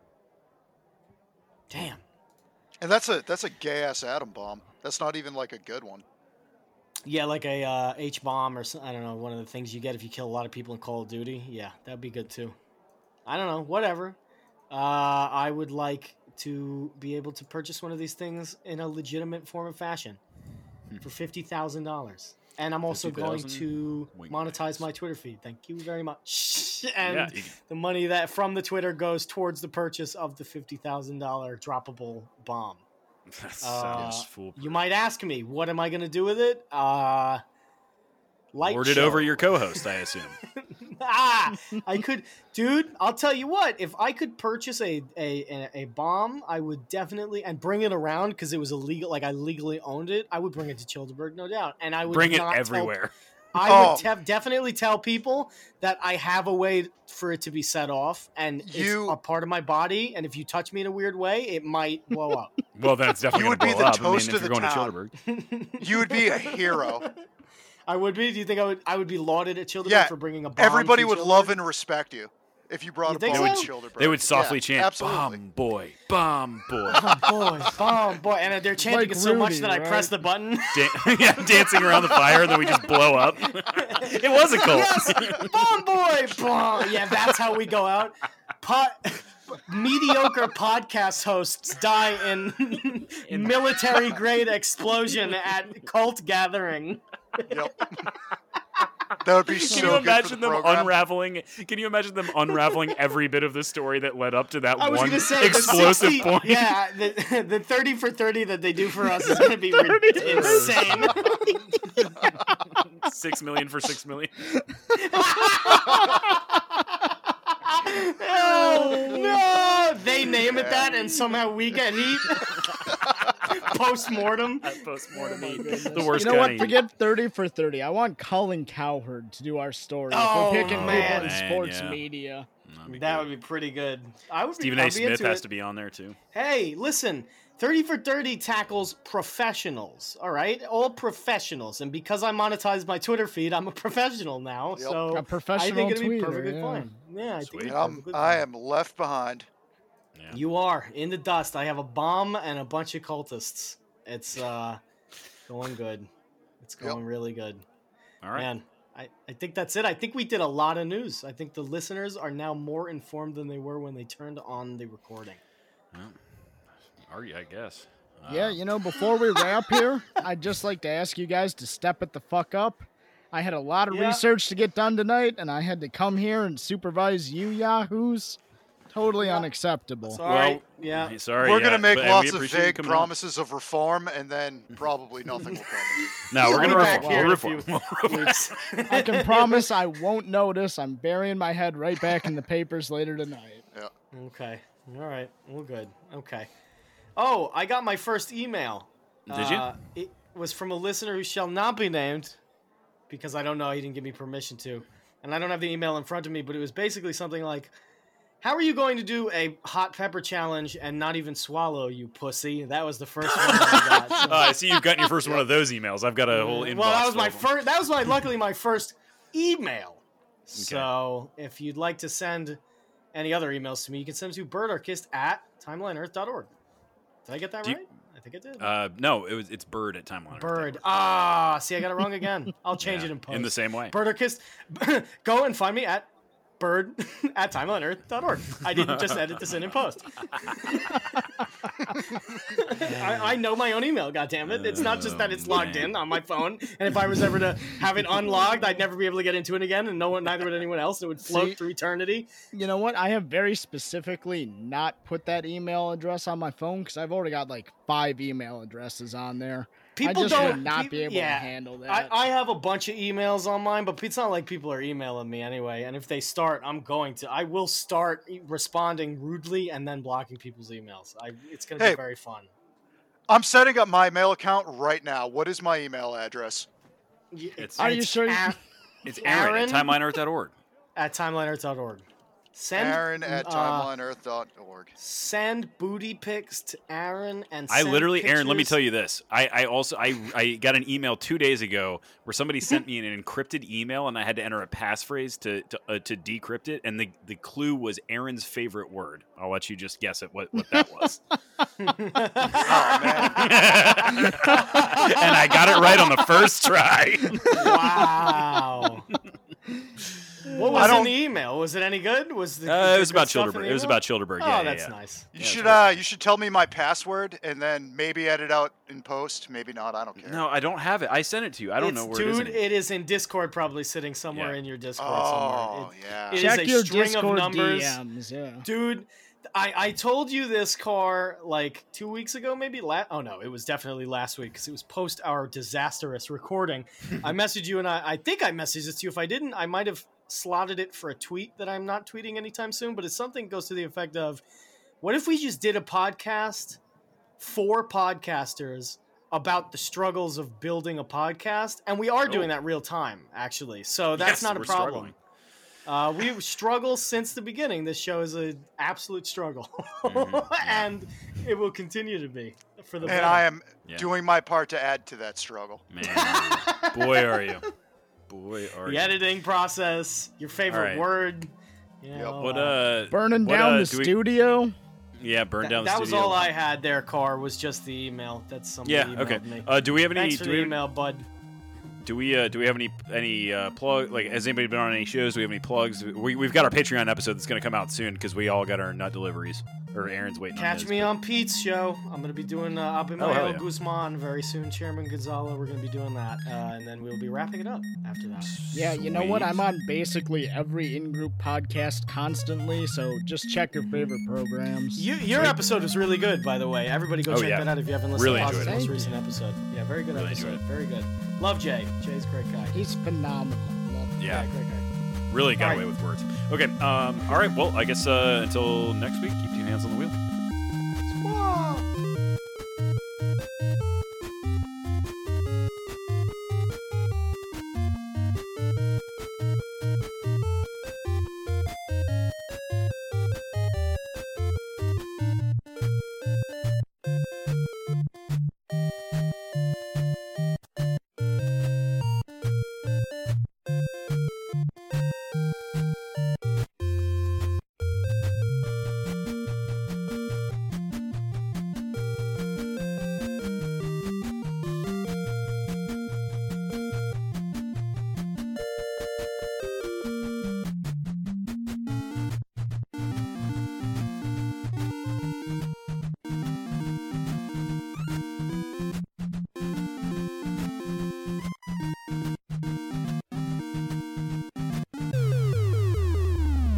Damn. And that's a gay ass atom bomb. That's not even like a good one. Yeah, like a H-bomb or I don't know, one of the things you get if you kill a lot of people in Call of Duty. Yeah, that'd be good too. I don't know, whatever. I would like to be able to purchase one of these things in a legitimate form of fashion for $50,000. And I'm also going 50,000 to wing monetize bags. my Twitter feed. Thank you very much. And Yeah, you- the money that from the Twitter goes towards the purchase of the $50,000 droppable bomb. That sounds You foolproof. might ask me, what am I going to do with it? Light Lord it show. over your co-host, I assume. I could, dude. I'll tell you what. If I could purchase a bomb, I would definitely and bring it around because it was illegal. Like I legally owned it. I would bring it to Childeberg, no doubt, and I would Bring it not tell- everywhere. I would definitely tell people that I have a way for it to be set off, and it's a part of my body. And if you touch me in a weird way, it might blow up. Well, then it's definitely You would going be to blow the up. I mean, toast if of you're the going to town. Childeberg. You would be a hero. I would be. Do you think I would be lauded at Childeberg Yeah, for bringing a bomb? Everybody to would Childeberg? love and respect you if you brought You a think bomb so? to Childeberg. They would softly Yeah, chant, absolutely. "Bomb boy, bomb boy." Bomb boy, and they're chanting Like it so much Rudy, that I right? press the button. Yeah, dancing around the fire, and then we just blow up. It was a cult. Yes, bomb boy, bomb. Yeah, that's how we go out. Mediocre podcast hosts die in military grade explosion at cult gathering. Yep. That would be so Can you good for imagine the them program. unraveling? Can you imagine them unraveling every bit of the story that led up to that I was one going to say explosive the 60, point? Yeah, the 30 for 30 that they do for us is going to be insane. 6 million for 6 million. No, they name it that, and somehow we get heat. Post-mortem. Post-mortem heat. The worst You know what? kind of heat. Forget 30 for 30. I want Colin Cowherd to do our story. Oh, if we're picking man. people in sports Yeah. media. That would be pretty good. Stephen I'd A. be Smith into has it. to be on there too. Hey, listen, 30 for 30 tackles professionals, all right? All professionals. And because I monetized my Twitter feed, I'm a professional now. Yep. So A professional I think it'd be tweeter, perfectly yeah. fine. Yeah, I Sweet. think And I am left behind. Yeah. You are in the dust. I have a bomb and a bunch of cultists. It's going good. It's going really good. All right. Man, I think that's it. I think we did a lot of news. I think the listeners are now more informed than they were when they turned on the recording. Well, I guess. Yeah, you know, before we wrap here, I'd just like to ask you guys to step it the fuck up. I had a lot of Yeah. research to get done tonight, and I had to come here and supervise you yahoos. Totally unacceptable. Sorry. Yeah. Sorry. We're yeah, going to make but- and lots we of appreciate you vague coming on. promises of reform, and then probably nothing will come. No, we're We'll going to be back reform. here We'll in a reform. few We'll reform. weeks. I can promise I won't notice. I'm burying my head right back in the papers later tonight. Okay. All right. Well, good. Okay. Oh, I got my first email. Did you? It was from a listener who shall not be named because I don't know. He didn't give me permission to. And I don't have the email in front of me, but it was basically something like, how are you going to do a hot pepper challenge and not even swallow, you pussy? That was the first one I got. So- I see you've gotten your first one of those emails. I've got a whole inbox. well, that was my full of them. first. That was luckily my first email. So if you'd like to send any other emails to me, you can send them to birdarchist@timelineearth.org. Did I get that Do you- right? I think I did. No, it's Bird at Timeline. Bird. See, I got it wrong again. I'll change it in post. in the same way. Birdarchist. Go and find me at bird at timelineearth.org. I didn't just edit this in post. I know my own email, goddammit. It's not just that it's logged in on my phone, and if I was ever to have it unlogged, I'd never be able to get into it again, and neither would anyone else. It would float through eternity. You know what? I have very specifically not put that email address on my phone because I've already got like 5 email addresses on there. People I just would not be able to yeah, handle that. I have a bunch of emails on mine, but it's not like people are emailing me anyway. And if they start, I will start responding rudely and then blocking people's emails. It's going to be very fun. I'm setting up my mail account right now. What is my email address? Are you sure? It's Aaron at timelineearth.org. At timelineearth.org. Aaron at timelineearth.org. Send booty pics to Aaron and I send literally, pictures. Aaron, let me tell you this. I got an email 2 days ago where somebody sent me an encrypted email and I had to enter a passphrase to decrypt it, and the clue was Aaron's favorite word. I'll let you just guess what that was. Oh, man. And I got it right on the first try. Wow. What was in the email? Was it any good? It was about Childerberg. It was about Childerberg. Oh, that's nice. You should tell me my password and then maybe edit out in post. Maybe not. I don't care. No, I don't have it. I sent it to you. I don't know where it is. Dude, it is in Discord, probably sitting somewhere in your Discord somewhere. Yeah. It Check is a your string Discord of numbers. DMs, yeah. Dude, I told you this car like 2 weeks ago, maybe. Oh no, it was definitely last week because it was post our disastrous recording. I messaged you, and I think I messaged it to you. If I didn't, I might have slotted it for a tweet that I'm not tweeting anytime soon. But it's something goes to the effect of, what if we just did a podcast for podcasters about the struggles of building a podcast? And we are doing that real time, actually. So that's not a problem. We've struggled since the beginning. This show is an absolute struggle, and it will continue to be for the. And I am doing my part to add to that struggle. Man, boy, are you! Boy, are you! The editing process, your favorite word. You know, burning down the studio. Yeah, burn down the studio. That was all I had there, Car, was just the email. That's somebody emailed me. Do we have any? Thanks for the email, bud. Do we have any plug? Like, has anybody been on any shows? Do we have any plugs? We've got our Patreon episode that's going to come out soon because we all got our nut deliveries. Or Aaron's waiting. Catch me on Pete's show. I'm going to be doing Abimael Guzman very soon. Chairman Gonzalo. We're going to be doing that, and then we'll be wrapping it up after that. Yeah, you know what? I'm on basically every in-group podcast constantly, so just check your favorite programs. Your episode was really good, by the way. Everybody go check that out if you haven't listened to the most recent episode. Yeah, very good episode. Very good. Love Jay. Jay's a great guy. He's phenomenal. Love him. Yeah, great guy. Really got away with words. Okay, all right. Well, I guess until next week, keep 2 hands on the wheel. Squaw!